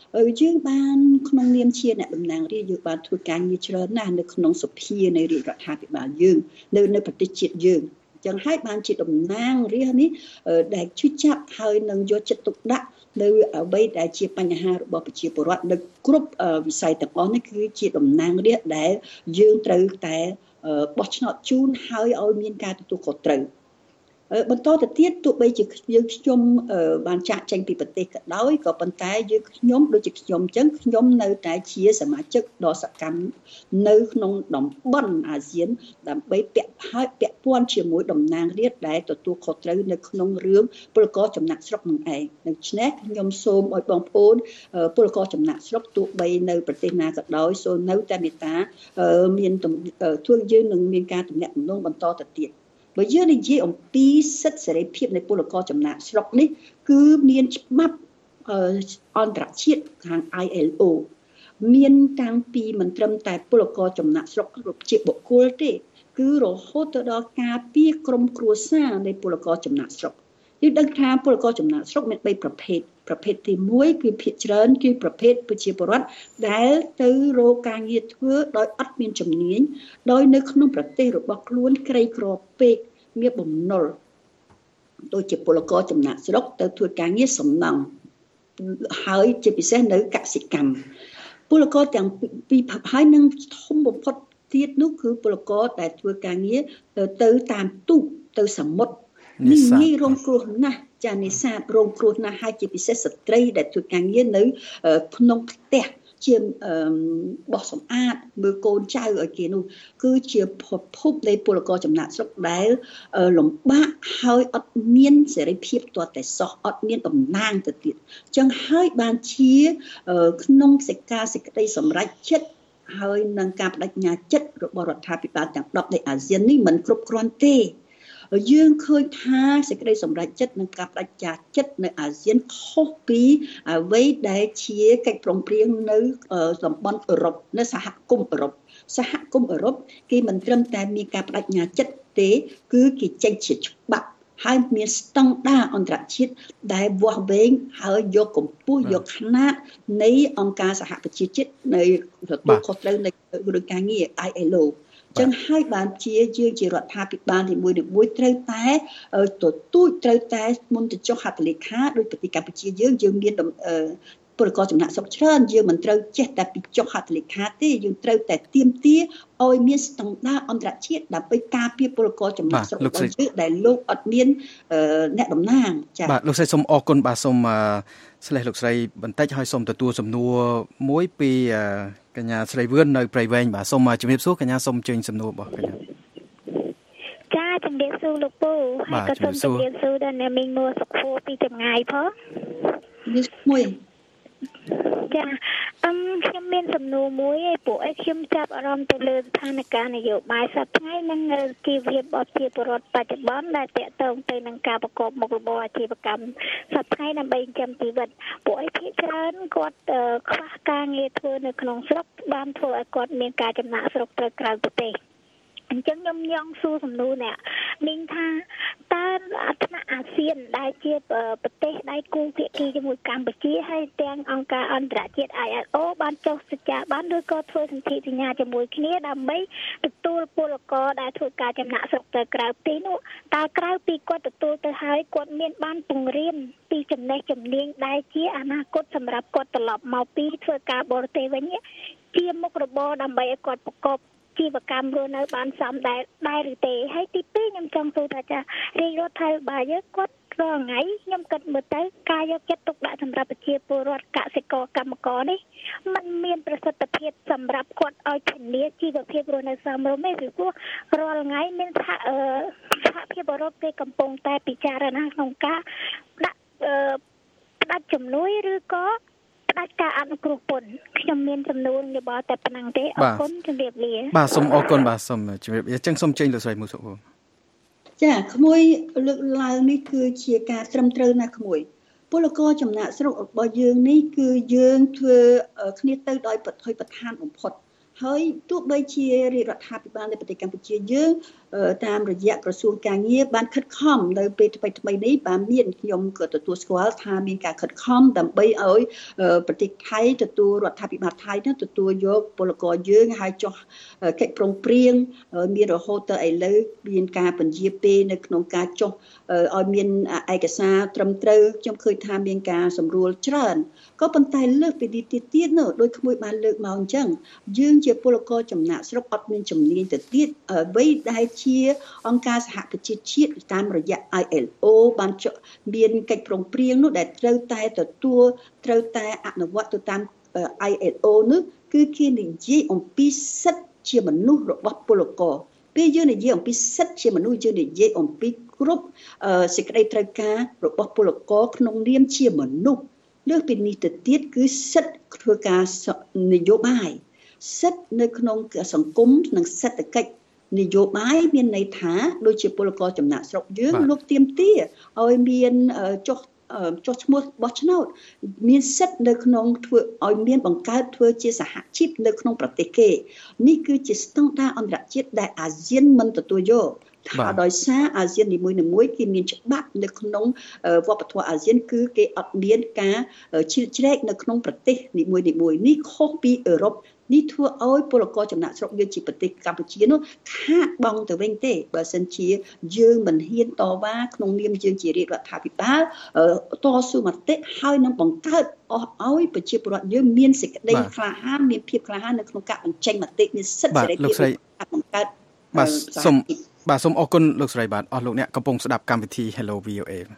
យើងបានក្នុងនាមជាអ្នកតំណាងរាស្ត្រយើងបានធ្វើការងារច្រើនណាស់នៅក្នុងសភានៃរាជរដ្ឋាភិបាលយើងនៅនៅប្រទេសជាតិយើងចឹងហើយបានជាតំណាងរាស្ត្រនេះដែលជឿចាប់ហើយនឹងយកចិត្តទុកដាក់នៅអ្វីដែលជាបញ្ហារបស់ប្រជាពលរដ្ឋនៅគ្រប់វិស័យទាំងអស់នេះគឺជាតំណាងរាស្ត្រដែលយើងត្រូវតែបោះឆ្នោតជូនហើយឲ្យមានការទទួលខុសត្រូវបន្តទៅទៀតទោះបីជាយើងខ្ញុំបានចាក់ចេញពីប្រទេសក៏ដោយក៏ប៉ុន្តែយើងខ្ញុំដូចជាខ្ញុំអញ្ចឹងខ្ញុំនៅតែជាសមាជិកដ៏សកម្មនៅក្នុងតំបន់អាស៊ានដើម្បីពាក់ហើយពាក់ព័ន្ធជាមួយតំណាងរាស្ត្រដែលទទួលខុសត្រូវនៅក្នុងរឿងពលករចំណាក់ស្រុកនឹងឯងដូច្នេះខ្ញុំសូមឲ្យបងប្អូនពលករចំណាក់ស្រុកទោះបីនៅប្រទេសណាក៏ដោយសូមនៅតែមេត្តាមានធ្វើយើងនឹងមានការទំនាក់ទំនងបន្តទៅទៀតបើយើងនិយាយអំពីសិទ្ធិសេរីភាពនៃពលករចំណាក់ស្រុកនេះគឺមានច្បាប់អន្តរជាតិខាង I L O មានតាំងពីមិនត្រឹមតែពលករចំណាក់ស្រុកជាបុគ្គលទេគឺរហូតទៅដល់ការពារក្រុមគ្រួសារនៃពលករចំណាក់ស្រុកយើងដឹងថាពលករចំណាក់ស្រុកមានបីប្រភេទប្រភេទទីមួយគឺភាគច្រើនគឺប្រភេទប្រជាពលរដ្ឋដែលទៅរកការងារធ្វើដោយអត់មានជំនាញដោយនៅក្នុងប្រទេសរបស់ខ្លួនក្រីក្រពេកមានបំណុលដូចជាពលករចំណាក់ស្រុកទៅធ្វើការងារសំណង់ហើយជាពិសេសនៅកសិកម្មពលករទាំងពីរហើយនឹងធំបំផុតទៀតនោះគឺពលករដែលធ្វើការងារទៅតាមទូកទៅសមុទ្រនេះងាយរងគ្រោះណាស់ចានេសាទរងគ្រោះណាស់ហើយជាពិសេសស្ត្រីដែលធ្វើការងារនៅក្នុងផ្ទះជាបោះសម្អាតមើលកូនចៅឲ្យគេនោះគឺជាប្រភពនៃពលករចំណាក់ស្រុកដែលលំបាកហើយអត់មានសេរីភាពទាល់តែសោះអត់មានតំណាងទៅទៀតអញ្ចឹងហើយបានជាក្នុងសេចក្ដីសេចក្ដីសម្រេចចិត្តហើយនឹងការបដិញ្ញាចិត្តរបស់រដ្ឋាភិបាលទាំងដប់នៃអាស៊ាននេះមិនគ្រប់គ្រាន់ទេយើងឃើញថាសេចក្តីសម្រេចចិត្តនិងការបដិញ្ញាចិត្តនៅអាស៊ានខុសពីអ្វីដែលជាកិច្ចព្រមព្រៀងនៅតំបន់អឺរ៉ុបនៅសហគមន៍អឺរ៉ុបសហគមន៍អឺរ៉ុបគេមិនត្រឹមតែមានការបដិញ្ញាចិត្តទេគឺគេចេញជាច្បាប់ហើយមានស្តង់ដារអន្តរជាតិដែលវាស់វែងហើយយកកម្ពស់យកຂະຫນាតនៃអង្គការសហប្រជាជាតិនៃទទួលខុសត្រូវនៃរឿងការងារ I L Oចឹងហើយបានជាយើងជារដ្ឋាភិបាលនីមួយៗត្រូវតែទទូចត្រូវតែមុនទៅចុះហត្ថលេខាដោយប្រទេសកម្ពុជាយើងយើងមានពលករចំណាក់ស្រុកច្រើនយើងមិនត្រូវចេះតែពីចុះហត្ថលេខាទេយើងត្រូវតែទាមទារឲ្យមានស្តង់ដារអន្តរជាតិដើម្បីការពារពលករចំណាក់ស្រុករបស់យើងដែលលោកអត់មានអ្នកតំណាងចា៎
បាទលោកស្រីសូមអរគុណបាទសូមស្លេះលោកស្រីបន្តិចហើយសូមទទួលសំណួរមួយពីកញ្ញាស្រីវឿននៅព្រៃវែងបាទសូមជំរាបសួរកញ្ញាសូមជើញសំណួររបស់កញ្ញា
ចាជំរាបសួរលោកពូហើយក៏សូមជំរាបសួរដល់អ្នកមីងមួសុខួរពីចម្ងាយផង
នេះមួយ
ចាអឹមខ្ញុំមានសំណួរមួយឯពួកឯខ្ញុំចាប់អារម្មណ៍ទៅលើស្ថានភាពនយោបាយសប្តាហ៍ថ្ងៃនិងជីវភាពរបស់ប្រជាពលរដ្ឋបច្ចុប្បន្នដែលតាក់ទងទៅនឹងការប្រកបមុខរបរអាជីវកម្មសប្តាហ៍ថ្ងៃដើម្បីចិញ្ចឹមជីវិតពួកឯភាគច្រើនគាត់ខ្វះការងារធ្វើនៅក្នុងស្រុកបានធ្វើឲ្យគាត់មានការចំណាក់ស្រុកទៅក្រៅប្រទេសអញ្ចឹងខ្ញុំញ៉ងសួរសំណួរនេះមីងថាតើថ្នាក់អាស៊ានដែលជាប្រទេសដៃគូភាគីជាមួយកម្ពុជាហើយទាំងអង្គការអន្តរជាតិ I L O បានចុះសច្ចាប័នឬក៏ធ្វើសន្ធិសញ្ញាជាមួយគ្នាដើម្បីទទួលពលករដែលធ្វើការចំណាក់ស្រុកទៅក្រៅប្រទេសនោះតើក្រៅពីគាត់ទទួលទៅហើយគាត់មានបានពង្រៀនពីចំណេះជំនាញដែលជាអនាគតសម្រាប់គាត់ត្រឡប់មកពីធ្វើការបរទេសវិញជាមុខរបរដើម្បីឲ្យគាត់ប្រកបជីវកម្មរស់នៅបានសមដែរដែរឬទេហើយទីពីរខ្ញុំចង់សួរថាចារាជរដ្ឋាភិបាលយើងគាត់រាល់ថ្ងៃខ្ញុំគិតមើលទៅការយកចិត្តទុកដាក់សម្រាប់ប្រជាពលរដ្ឋកសិករកម្មករនេះมันមានប្រសិទ្ធភាពសម្រាប់គាត់ឲ្យធានាជីវភាពរស់នៅសមរម្យទេពីព្រោះរាល់ថ្ងៃមានថាអឺសហភាពអឺរ៉ុបគេកំពុងតែពិចារណាក្នុងការដាក់អឺផ្ដាច់ជំនួយឬក៏ផ្ដាច់ការអនុគ្រោះពន្ធខ្ញុំមានចំនួនយោបល់តែប៉ុណ្ណឹងទេអរគុណជម្រាបលា
បាទសូមអរគុណបាទសូមជម្រាបលាអញ្ចឹងសូមចេញលោកស្រីមួយសុខ
ចាក្មួយលើកឡើងនេះគឺជាការត្រឹមត្រូវណាស់ក្មួយពលករចំណាក់ស្រុករបស់យើងនេះគឺយើងធ្វើគ្នាទៅដោយប្រថុយប្រឋានបំផុតហើយទោះបីជារាជរដ្ឋាភិបាលនៃប្រទេសកម្ពុជាយើងតាមរយៈក្រសួងការងារបានខិតខំនៅពេលថ្មីថ្មីនេះបានមានខ្ញុំក៏ទទួលស្គាល់ថាមានការខិតខំដើម្បីឲ្យប្រទេសថៃទទួលរដ្ឋាភិបាលថៃនោះទទួលយកពលករយើងឲ្យចុះកិច្ចប្រឹងប្រែងមានរហូតទៅឥឡូវមានការពន្យាពេលនៅក្នុងការចុះឲ្យមានឯកសារត្រឹមត្រូវខ្ញុំឃើញថាមានការសម្រួលច្រើនក៏ប៉ុន្តែលើកពីនេះទៀតទៀតនោះដោយក្មួយបានលើកមកអញ្ចឹងយើងជាពលករចំណាក់ស្រុកអត់មានជំនាញទៅទៀតអ្វីដែលជាអង្គការសហប្រជាជាតិតាមរយៈ I L O បានមានកិច្ចប្រឹងប្រែងនោះដែលត្រូវតែទទួលត្រូវតែអនុវត្តទៅតាម I L O នោះគឺគេនិយាយអំពីសិទ្ធិជាមនុស្សរបស់ពលករពេលយើងនិយាយអំពីសិទ្ធិជាមនុស្សយើងនិយាយអំពីគ្រប់សេចក្តីត្រូវការរបស់ពលករក្នុងនាមជាមនុស្សលើសពីនេះទៅទៀតគឺសិទ្ធិធ្វើការនយោបាយសិទ្ធិនៅក្នុងសង្គមនិងសេដ្ឋកិច្ចនយោបាយមានន័យថាដូចជាពលករចំណាក់ស្រុកយើងលោកទាមទារឲ្យមានចុះចុះឈ្មោះបោះឆ្នោតមានសិទ្ធិនៅក្នុងធ្វើឲ្យមានបង្កើតធ្វើជាសហជីពនៅក្នុងប្រទេសគេនេះគឺជាស្តង់ដារអន្តរជាតិដែលអាស៊ានមិនទទួលយកថាដោយសារអាស៊ាននីមួយៗគេមានច្បាប់នៅក្នុងវប្បធម៌អាស៊ានគឺគេអត់មានការជ្រៀតជ្រែកនៅក្នុងប្រទេសនីមួយៗនេះខុសពីអឺរ៉ុបនេះធ្វើឲ្យពលករចំណាក់ស្រុកយើងជាប្រទេសកម្ពុជានោះខាតបង់ទៅវិញទេបើសិនជាយើងមិនហ៊ានតវ៉ាក្នុងនាមយើងជារាជរដ្ឋាភិបាលតស៊ូមតិហើយនឹងបង្កើតអស់ឲ្យប្រជាពលរដ្ឋយើងមានសេចក្តីក្លាហានមានភាពក្លាហាននៅក្នុងការបញ្ចេញមតិមានសិទ្ធិសេរីភាពបង្កើត
បាទសូមបាទសូមអរគុណលោកស្រីបាទអស់លោកអ្នកកំពុងស្ដាប់កម្មវិធី Hello វី អូ เอ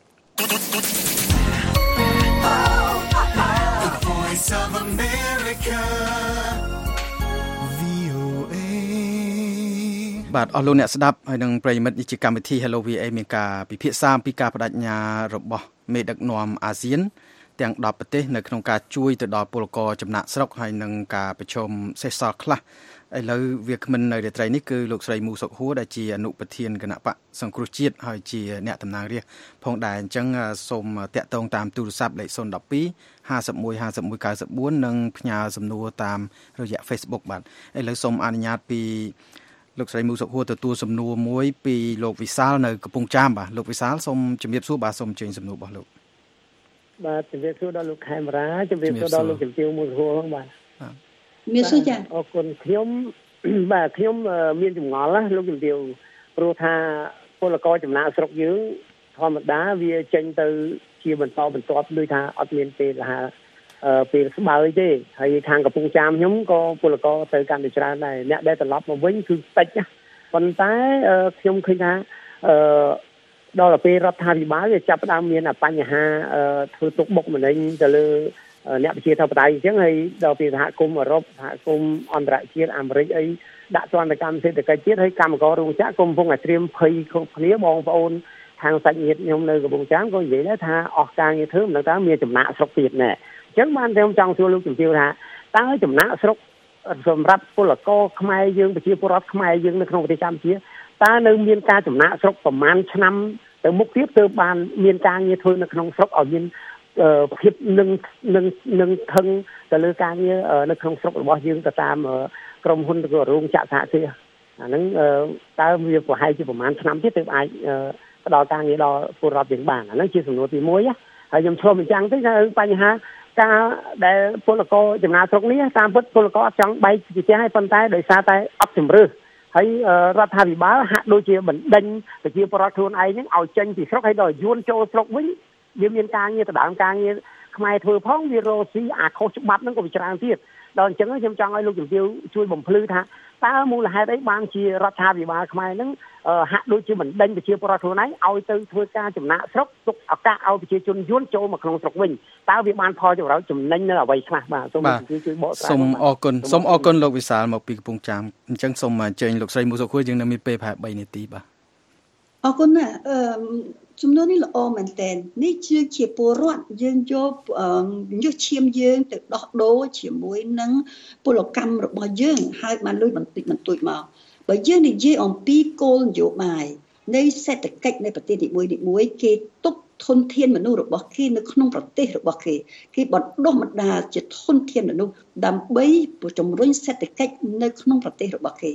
Voice of America វី អូ เอ
បាទអស់លោកអ្នកស្ដាប់ហើយនឹងប្រិយមិត្តជាកម្មវិធី Hello វី អូ เอ មានការពិភាក្សាអំពីការបដិញ្ញារបស់មេដឹកនាំអាស៊ានទាំងដប់ប្រទេសនៅក្នុងការជួយទៅដល់ពលករចំណាក់ស្រុកហើយនឹងការប្រជុំសេសសល់ខ្លះឥឡូវវាគ្មិននៅរាត្រីនេះគឺលោកស្រីមូសុកហួរដែលជាអនុប្រធានគណៈបកសង្គ្រោះជាតិហើយជាអ្នកតំណាងរាស្ត្រផងដែរអញ្ចឹងសូមតាក់ទងតាមទូរស័ព្ទលេខศูนย์ หนึ่ง สอง ห้า หนึ่ง หนึ่ง ห้า หนึ่ง เก้า สี่ និងផ្ញើសំណួរតាមរយៈ Facebook បាទឥឡូវសូមអនុញ្ញាតពីលោកស្រីមូសុកហួរទទួលសំណួរមួយពីលោកវិសាលនៅកំពង់ចាមបាទលោកវិសាលសូមជម្រាបសួរបាទសូមជើញសំណួររបស់លោក
បាទជម្រាបសួរដល់លោកខេមរាជម្រាបសួរដល់លោកជំទាវមូសុកហួរផងបាទ
មានសួរចា៎
អរគុណខ្ញុំបាទខ្ញុំមានចម្ងល់ណាលោកជំទាវព្រោះថាពលករចំណាក់ស្រុកយើងធម្មតាវាចេញទៅជាបន្តបន្ទាប់ដូចថាអត់មានពេលថាពេលស្បើយទេហើយខាងកំពង់ចាមខ្ញុំក៏ពលករទៅកាន់តែច្រើនដែរអ្នកដែលត្រឡប់មកវិញគឺតិចណាប៉ុន្តែខ្ញុំឃើញថាអឺដល់ទៅពេលរដ្ឋាភិបាលវាចាប់ផ្ដើមមានបញ្ហាធ្វើទុកបុកម្នេញទៅលើអ្នកប្រជាធិបតេយ្យអញ្ចឹងហើយដល់ពីសហគមន៍អឺរ៉ុបសហគមន៍អន្តរជាតិអាមេរិកអីដាក់ទណ្ឌកម្មសេដ្ឋកិច្ចជាតិហើយកម្មកររោងចក្រក៏កំពុងតែត្រៀមភ័យគ្រប់គ្នាបងប្អូនខាងសាច់ញាតិខ្ញុំនៅកំពង់ចាមក៏និយាយដែរថាអស់ការងារធ្វើមិនដឹងថាមានចំណាក់ស្រុកទៀតណែអញ្ចឹងបានខ្ញុំចង់សួរលោកជំទាវថាតើចំណាក់ស្រុកសម្រាប់ពលករខ្មែរយើងប្រជាពលរដ្ឋខ្មែរយើងនៅក្នុងប្រទេសកម្ពុជាតើនៅមានការចំណាក់ស្រុកប្រមាណឆ្នាំទៅមុខទៀតទើបបានមានការងារធ្វើនៅក្នុងស្រុកឲ្យមានភាពនឹងនឹងនឹងខឹងទៅលើការងារនៅក្នុងស្រុករបស់យើងទៅតាមក្រុមហ៊ុនឬក៏រោងចក្រសហគ្រាសអាហ្នឹងតើវាប្រហែលជាប្រហែលឆ្នាំទៀតទើបអាចផ្ដល់ការងារដល់ពលរដ្ឋយើងបានអាហ្នឹងជាសំណួរទីមួយហើយខ្ញុំឆ្លុំបញ្ចាំងទៅថាបញ្ហាការដែលពលករចំណាក់ស្រុកនេះតាមពិតពលករអត់ចង់បែកពីផ្ទះហើយប៉ុន្តែដោយសារតែអត់ជំរឿសហើយរដ្ឋាភិបាលហាក់ដូចជាបណ្ដេញប្រជាពលរដ្ឋខ្លួនឯងហ្នឹងឲ្យចេញពីស្រុកហើយដល់យួនចូលស្រុកវិញវាមានការងារដណ្ដើមការងារខ្មែរធ្វើផងវារស់ស៊ីអាខុសច្បាប់ហ្នឹងក៏វាច្រើនទៀតដល់អញ្ចឹងខ្ញុំចង់ឲ្យលោកជំទាវជួយបំភ្លឺថាតើមូលហេតុអីបានជារដ្ឋាភិបាលខ្មែរហ្នឹងហាក់ដូចជាបណ្ដេញប្រជាពលរដ្ឋខ្លួនឯងឲ្យទៅធ្វើការចំណាក់ស្រុកទុកឱកាសឲ្យប្រជាជនយួនចូលមកក្នុងស្រុកវិញតើវាបានផលចម្រើនចំណេញនៅអ្វីខ្លះបាទសូមលោកជួយបកស្រាយ
សូមអរគុណសូមអរគុណលោកវិសាលមកពីកំពង់ចាមអញ្ចឹងសូមអញ្ជើញលោកស្រីមូសុខួរយើងនៅមានពេលប្រហែលបីនាទីបាទ
អរគុណណាអឺចំនួននេះល្អមែនតើនេះគឺជាពលរដ្ឋយើងយកយកឈាមយើងទៅដោះដូរជាមួយនឹងពលកម្មរបស់យើងហើយបានលុយបន្តិចបន្តួចមកបើយើងនិយាយអំពីគោលនយោបាយនៃសេដ្ឋកិច្ចនៃប្រទេសនីមួយៗគេទុកធនធានមនុស្សរបស់គេនៅក្នុងប្រទេសរបស់គេគេបណ្ដុះបណ្ដាលជាធនធានមនុស្សដើម្បីជំរុញសេដ្ឋកិច្ចនៅក្នុងប្រទេសរបស់គេ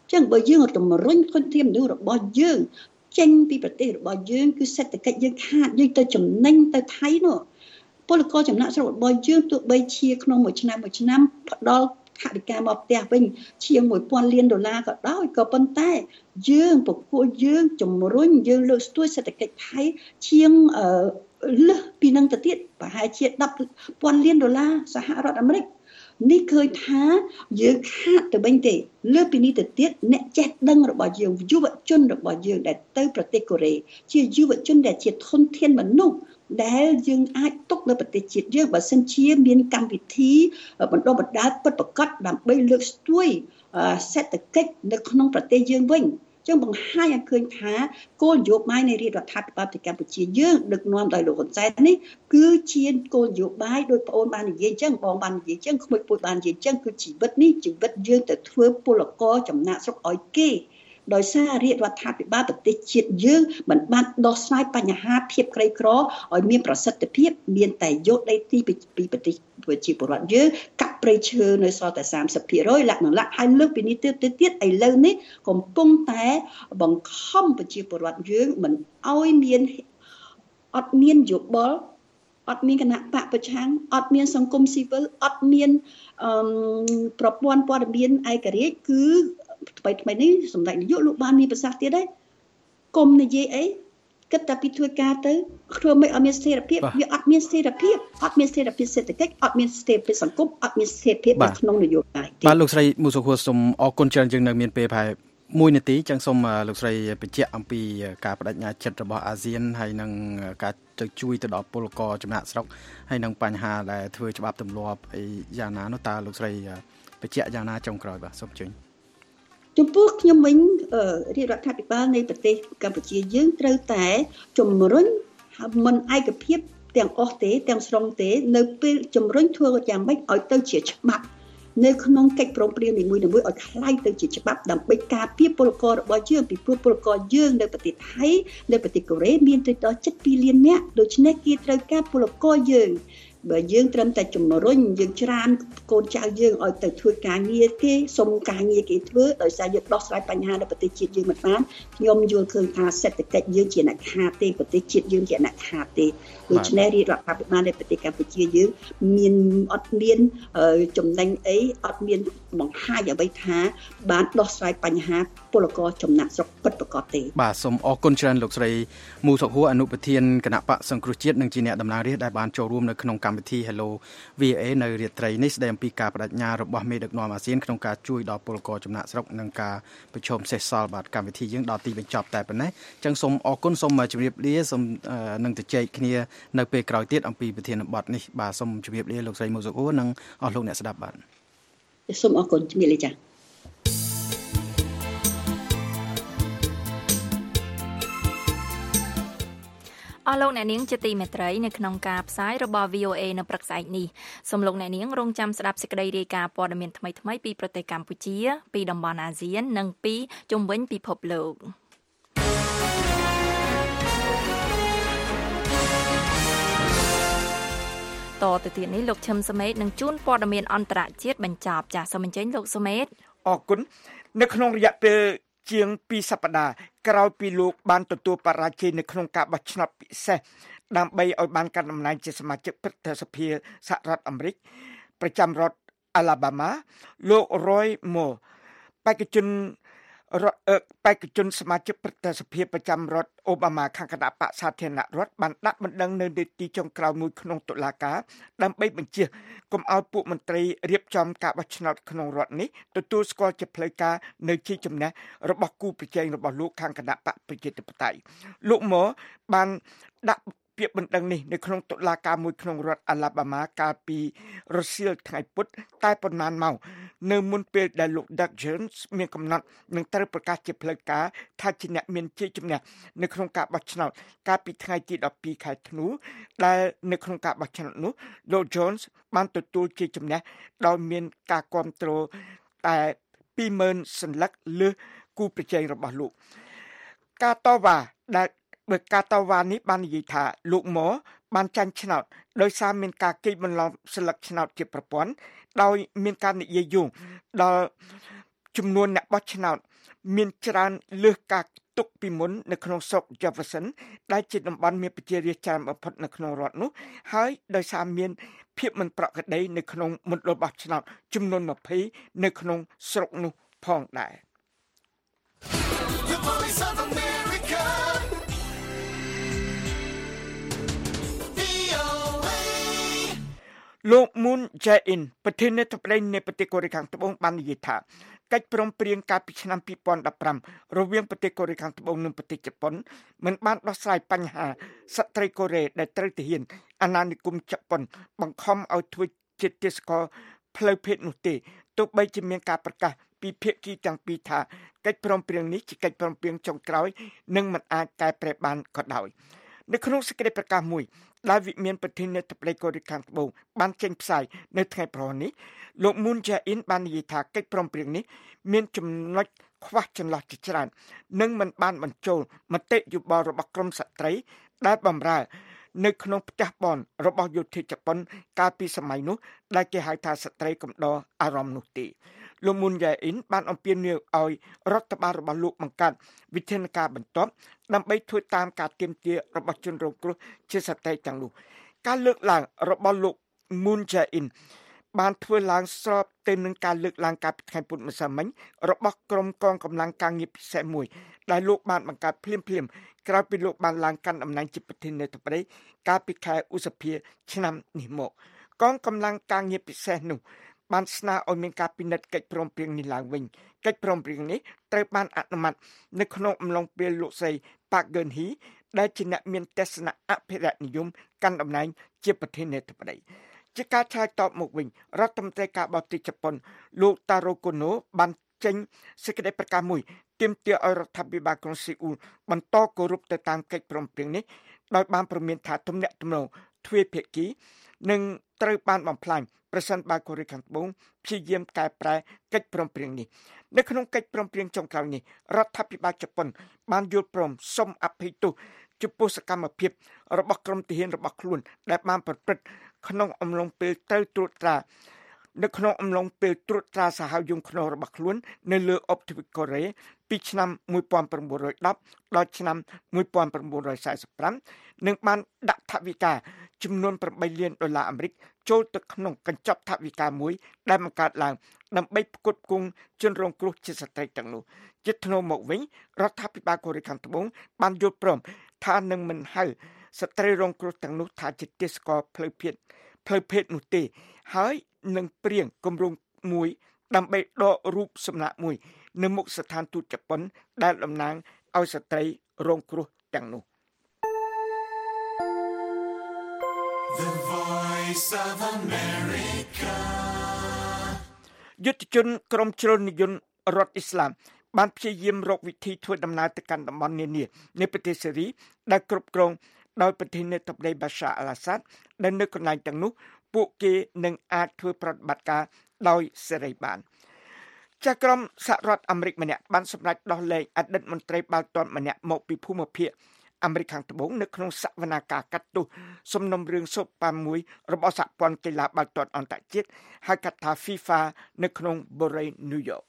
ចឹងបើយើងតម្រុញធនធានមនុស្សរបស់យើងចេញពីប្រទេសរបស់យើងគឺសេដ្ឋកិច្ចយើងខាតយើងទៅចំណេញទៅថៃនោះពលករចំណាក់ស្រុករបស់យើងទោះបីជាក្នុងមួយឆ្នាំមួយឆ្នាំផ្ដល់ថវិកាមកផ្ទះវិញជាងមួយពាន់លានដុល្លារក៏ដោយក៏ប៉ុន្តែយើងពពួកយើងជំរុញយើងលើកស្ទួយសេដ្ឋកិច្ចថៃជាងអឺលើសពីនឹងទៅទៀតប្រហែលជាដប់ពាន់លានដុល្លារសហរដ្ឋអាមេរិកនេះឃើញថាយើងខាតទៅវិញទេលើពីនេះទៅទៀតអ្នកចេះដឹងរបស់យើងយុវជនរបស់យើងដែលទៅប្រទេសកូរ៉េជាយុវជនដែលជាធនធានមនុស្សដែលយើងអាចទុកនៅប្រទេសជាតិយើងបើសិនជាមានកម្មវិធីបណ្ដុះបណ្ដាលពិតប្រាកដដើម្បីលើកស្ទួយសេដ្ឋកិច្ចនៅក្នុងប្រទេសយើងវិញចឹងបង្ហាញឲ្យឃើញថាគោលនយោបាយនៃរាជរដ្ឋាភិបាលប្រទេសកម្ពុជាយើងដឹកនាំដោយលោកហ៊ុនសែននេះគឺជាគោលនយោបាយដោយបងអូនបាននិយាយចឹងបងបាននិយាយចឹងក្មួយពួយបាននិយាយចឹងគឺជីវិតនេះជីវិតយើងទៅធ្វើពលករចំណាក់ស្រុកឲ្យគេដោយសាររាជរដ្ឋាភិបាលប្រទេសជាតិយើងមិនបានដោះស្រាយបញ្ហាភាពក្រីក្រឲ្យមានប្រសិទ្ធភាពមានតែយកដីទីពីប្រទេសប្រជាពលរដ្ឋយើងកាប់ព្រៃឈើនៅសល់តែ សាមសិបភាគរយ លក្ខណៈហើយលើកពីនេះទៀតទៀតឥឡូវនេះកំពុងតែបង្ខំប្រជាពលរដ្ឋយើងមិនឲ្យមានអត់មានយោបល់អត់មានគណៈបកប្រឆាំងអត់មានសង្គមស៊ីវិលអត់មានអឺប្រព័ន្ធព័ត៌មានឯករាជ្យគឺថ្មីថ្មីនេះសម្ដេចនាយកលោកបានមានប្រសាសន៍ទៀតដែរកុំនិយាយអីគិតតែពីធ្វើការទៅធ្វើមិនឲ្យមានស្ថិរភាពវាអត់មានស្ថិរភាពអត់មានស្ថិរភាពសេដ្ឋកិច្ចអត់មានស្ថិរភាពសង្គមអត់មានស្ថិរភាពនៅក្នុងនយោបាយ
បាទលោកស្រីមូសុខួរសូមអរគុណច្រើនយើងនៅមានពេលប្រហែលមួយនាទីចឹងសូមលោកស្រីបញ្ជាក់អំពីការបដិញ្ញាចិត្តរបស់អាស៊ានហើយនឹងការទៅជួយទៅដល់ពលករចំណាក់ស្រុកហើយនឹងបញ្ហាដែលធ្វើច្បាប់ទម្លាប់អីយ៉ាងណានោះតើលោកស្រីបញ្ជាក់យ៉ាងណាចុងក្រោយបាទសូមជឿ
ចំពោះខ្ញុំវិញរាជរដ្ឋាភិបាលនៃប្រទេសកម្ពុជាយើងត្រូវតែជំរុញមិនឯកភាពទាំងអស់ទេទាំងស្រុងទេនៅពេលជំរុញធ្វើយ៉ាងម៉េចឲ្យទៅជាច្បាប់នៅក្នុងកិច្ចព្រមព្រៀងនីមួយៗឲ្យคล้ายទៅជាច្បាប់ដើម្បីការពារពលកររបស់យើងពីព្រោះពលករយើងនៅប្រទេសថៃនៅប្រទេសកូរ៉េមានទៅដល់ជិតពីរលាននាក់ដូច្នេះគេត្រូវការពលករយើងបើយើងត្រឹមតែជំរុញយើងច្រានកូនចៅយើងឲ្យទៅធ្វើការងារគេសុំការងារគេធ្វើដោយសារយើងដោះស្រាយបញ្ហានៅប្រទេសជាតិយើងមិនបានខ្ញុំយល់ឃើញថាសេដ្ឋកិច្ចយើងជាអ្នកខាតទេប្រទេសជាតិយើងជាអ្នកខាតទេដូច្នេះរាជរដ្ឋាភិបាលនៃប្រទេសកម្ពុជាយើងមានអត់មានចំណេញអីអត់មានបង្ហាញអ្វីថាបានដោះស្រាយបញ្ហាពលករចំណាក់ស្រុកពិតប្រាកដទេ
បាទសូមអរគុណច្រើនលោកស្រីមូសុខហួរអនុប្រធានគណៈបកសង្គ្រោះជាតិនិងជាអ្នកតំណាងរាស្ត្រដែលបានចូលរួមនៅក្នុងកម្មវិធី Hello វី អូ เอ នៅរាត្រីនេះស្ដីអំពីការបដិញ្ញារបស់មេដឹកនាំអាស៊ានក្នុងការជួយដល់ពលករចំណាក់ស្រុកនិងការប្រឈមសេសសល់បាទកម្មវិធីយើងដល់ទីបញ្ចប់តែប៉ុណ្ណេះអញ្ចឹងសូមអរគុណសូមជម្រាបលាសូមនឹងទៅជែកគ្នានៅពេលក្រោយទៀតអំពីប្រធានបទនេះបាទសូមជម្រាបលាលោកស្រីមូសុខហួរនិងអស់លោកអ្នកស្ដាប់បាទ
សូមអរគុណជំរាបលាចា៎
អស់លោកអ្នកនាងជាទីមេត្រីនៅក្នុងការផ្សាយរបស់ វី អូ เอ នៅព្រឹកស្អែកនេះសូមលោកអ្នកនាងរងចាំស្ដាប់សេចក្តីរាយការណ៍ព័ត៌មានថ្មីៗពីប្រទេសកម្ពុជាពីតំបន់អាស៊ាននិងពីជុំវិញពិភពលោកតទៅទៀតនេះលោកឈឹមសមេតនឹងជួនព័ត៌មានអន្តរជាតិបញ្ចប់ចាសសូមអញ្ជើញលោកសមេត
អរគុណនៅក្នុងរយៈពេលជាងពីរសប្តាហ៍ក្រោយពីលោកបានទទួលបរាជ័យនៅក្នុងការបោះឆ្នោតពិសេសដើម្បីឲ្យបានកាន់តំណែងជាសមាជិកព្រឹទ្ធសភាសហរដ្ឋអាមេរិកប្រចាំរដ្ឋ Alabama លោក Roy Moore បេក្ខជនរដ្ឋបេក្ខជនសមាជិកព្រឹទ្ធសភាប្រចាំរដ្ឋអូបាម៉ាខាងគណៈបកសាធារណរដ្ឋបានដាក់បណ្ដឹងនៅនីតិចុងក្រោយមួយក្នុងតុលាការដើម្បីបញ្ជាកុំឲ្យពួកមន្ត្រីរៀបចំការបោះឆ្នោតក្នុងរដ្ឋនេះទទួលស្គាល់ជាផ្លូវការនៅជ័យជំនះរបស់គូប្រជែងរបស់លោកខាងគណៈបកប្រជាធិបតេយ្យលោកម៉ូបានដាក់ពាក្យបណ្ដឹងនេះនៅក្នុងតុលាការមួយក្នុងរដ្ឋ Alabama កាលពីរសៀលថ្ងៃពុធតែប៉ុន្មានម៉ោងនៅមុនពេលដែលលោក Doug Jones មានកំណត់នឹងត្រូវប្រកាសជាផ្លូវការថាជាអ្នកមានជ័យជំនះនៅក្នុងការបោះឆ្នោតកាលពីថ្ងៃទីដប់ពីរខែធ្នូដែលនៅក្នុងការបោះឆ្នោតនោះលោក Jones បានទទួលជ័យជំនះដោយមានការគ្រប់គ្រងតែពីរម៉ឺនសន្លឹកលើសគូប្រជែងរបស់លោកការតវ៉ាដែលបើការតវ៉ានេះបាននិយាយថាលោកម៉ូបានចាញ់ឆ្នោតដោយសារមានការកេងបន្លំស្លឹកឆ្នោតជាប្រព័ន្ធដោយមានការនិយាយយោងដល់ចំនួនអ្នកបោះឆ្នោតមានច្រើនលើសការទុកពីមុននៅក្នុងស្រុក Jefferson ដែលជាតំបន់មានប្រជារាស្ត្រច្រើនបំផុតនៅក្នុងរដ្ឋនោះហើយដោយសារមានភាពមិនប្រក្រតីនៅក្នុងមណ្ឌលបោះឆ្នោតចំនួនยี่สิบនៅក្នុងស្រុកនោះផងដែរលោក Moon Jae-in ប្រធានាធិបតីនៃប្រទេសកូរ៉េខាងត្បូងបាននិយាយថាកិច្ចព្រមព្រៀងកាលពីឆ្នាំยี่สิบสิบห้ารវាងប្រទេសកូរ៉េខាងត្បូងនិងប្រទេសជប៉ុនមិនបានដោះស្រាយបញ្ហាស្ត្រីកូរ៉េដែលត្រូវទាហានអាណានិគមជប៉ុនបង្ខំឲ្យធ្វើជាទេសកលផ្លូវភេទនោះទេទោះបីជាមានការប្រកាសពីភាគីទាំងពីរថាកិច្ចព្រមព្រៀងនេះជាកិច្ចព្រមព្រៀងចុងក្រោយនិងមិនអាចកែប្រែបានក៏ដោយនៅក្នុងសេចក្តីប្រកាសមួយដែលវិមានប្រធានាធិបតីកូរ៉េខាងត្បូងបានចេញផ្សាយនៅថ្ងៃព្រហស្បតិ៍នេះលោក Moon Jae-in បាននិយាយថាកិច្ចព្រមព្រៀងនេះមានចំណុចខ្វះចន្លោះជាច្រើននិងមិនបានបញ្ចូលមតិយោបល់របស់ក្រមស្ត្រីដែលបម្រើនៅក្នុងផ្ទះបនរបស់យោធាជប៉ុនកាលពីសម័យនោះដែលគេហៅថាស្ត្រីកំដរអារម្មណ៍នោះទេលោក Moon Jae-in បានអំពាវនាវឲ្យរដ្ឋបាលរបស់លោកបង្កើតវិធានការបន្ទាប់ដើម្បីធ្វើតាមការទាមទាររបស់ជនរងគ្រោះជាស្ត្រីទាំងនោះការលើកឡើងរបស់លោក Moon Jae-in បានធ្វើឡើងស្របទៅនឹងការលើកឡើងកាលពីថ្ងៃពុធម្សិលមិញរបស់ក្រុមកងកម្លាំងការងារពិសេសមួយដែលលោកបានបង្កើតភ្លាមៗក្រោយពីលោកបានឡើងកាន់តំណែងជាប្រធានាធិបតីកាលពីខែឧសភាឆ្នាំនេះមកកងកម្លាំងការងារពិសេសនោះបានស្នើឲ្យមានការពិនិត្យកិច្ចព្រមព្រៀងនេះឡើងវិញកិច្ចព្រមព្រៀងនេះត្រូវបានអនុម័តនៅក្នុងអំឡុងពេលលោកស្រី Park Geun-hye ដែលជាអ្នកមានទស្សនៈអភិរក្សនិយមកាន់តំណែងជាប្រធានាធិបតីជាការឆ្លើយតបមកវិញរដ្ឋមន្ត្រីការបរទេសជប៉ុនលោក Taro Kono បានចេញសេចក្តីប្រកាសមួយទាមទារឲ្យរដ្ឋាភិបាលក្រុងសេអ៊ូលបន្តគោរពទៅតាមកិច្ចព្រមព្រៀងនេះដោយបានព្រមានថាទំនាក់ទំនងទ្វេភាគីនឹងត្រូវបានបំផ្លាញប្រសិនបើកូរ៉េខាងត្បូងព្យាយាមកែប្រែកិច្ចព្រមព្រៀងនេះនៅក្នុងកិច្ចព្រមព្រៀងចុងក្រោយនេះរដ្ឋាភិបាលជប៉ុនបានយល់ព្រមសុំអភ័យទោសចំពោះសកម្មភាពរបស់ក្រុមទាហានរបស់ខ្លួនដែលបានប្រព្រឹត្តក្នុងអំឡុងពេលត្រូវត្រួតត្រានៅក្នុងអំឡុងពេលត្រួតត្រាសហយង្គខ្នងរបស់ខ្លួននៅលើអុបទ្វីបកូរ៉េពីឆ្នាំnineteen tenដល់ឆ្នាំnineteen forty-fiveនិងបានដាក់ថវិកាចំនួនeightលានដុល្លារអាមេរិកចូលទៅក្នុងកញ្ចប់ថវិកាមួយដែលបង្កើតឡើងដើម្បីផ្គត់ផ្គង់ជនរងគ្រោះជាស្ត្រីទាំងនោះជាថ្នូរមកវិញរដ្ឋាភិបាលកូរ៉េខាងត្បូងបានយល់ព្រមថានឹងមិនហៅស្ត្រីរងគ្រោះទាំងនោះថាជាទេសកលផ្លូវភេទផ្លូវភេទនោះទេហើយនឹងព្រៀងគម្រោងមួយដើម្បីដករូបសំណាកមួយនៅមុខស្ថានទូតជប៉ុនដែលតំណាងឲ្យស្ត្រីរងគ្រោះទាំងនោះ
The Voice of America
យុទ្ធជនក្រុមជ្រុលនិយមរដ្ឋអ៊ីស្លាមបានព្យាយាមរកវិធីធ្វើដំណើរទៅកាន់តំបន់នានានៃប្រទេសសេរីដែលគ្រប់គ្រងដោយប្រធានាធិបតី Bashar al-Assad ដែលនៅកន្លែងទាំងនោះពួកគេនឹងអាចធ្វើប្រតិបត្តិការដោយសេរីបានចាស់ក្រុមសហរដ្ឋអាមេរិកម្នាក់បានសម្រេចដោះលែងអតីតមន្ត្រីបាល់ទាត់ម្នាក់មកពីភូមិភាគអាមេរិកខាងត្បូងនៅក្នុងសវនាការកាត់ទោសសំណុំរឿងសូប៉ាមួយរបស់សហព័ន្ធកីឡាបាល់ទាត់អន្តរជាតិហៅកាត់ថា FIFA នៅក្នុងបុរី New York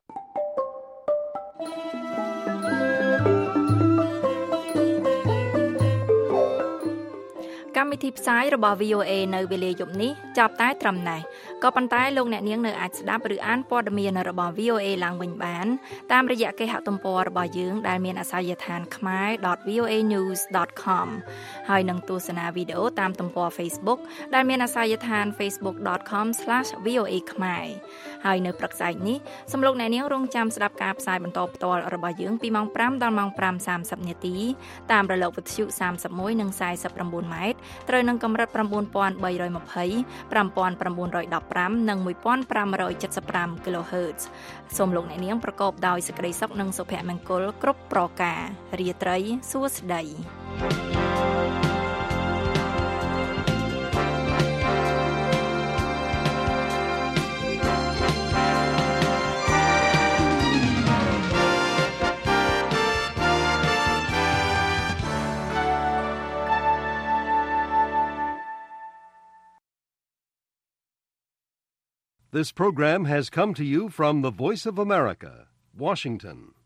កម្មវិធីផ្សាយរបស់ វី អូ អេ នៅវេលាយប់នេះចាប់តែត្រឹមណេះក៏ប៉ុន្តែលោកអ្នកនាងនៅអាចស្ដាប់ឬអានព័ត៌មានរបស់ វី អូ អេ ឡើងវិញបានតាមរយៈគេហទំព័ររបស់យើងដែលមានអាសយដ្ឋាន khmae dot v o a news dot com ហើយនឹងទស្សនាវីដេអូតាមទំព័រ Facebook ដែលមានអាសយដ្ឋាន facebook dot com slash v o a khmae ហើយនៅព្រឹកស្អែកនេះសូមលោកអ្នកនាងរងចាំស្ដាប់ការផ្សាយបន្តផ្ទាល់របស់យើងពីម៉ោងfiveដល់ម៉ោងfive thirtyនាទីតាមរលកវិទ្យុthirty-oneនិងforty-nineម៉ែត្រត្រូវនឹងកម្រិតnine thousand three hundred twenty, five thousand nine hundred fifteenនិងfifteen seventy-five kilohertz សូមលោកអ្នកនាងប្រកបដោយសេចក្តីសុខនិងសុភមង្គលគ្រប់ប្រការរាត្រីសួស្តី
This program has come to you from the Voice of America, Washington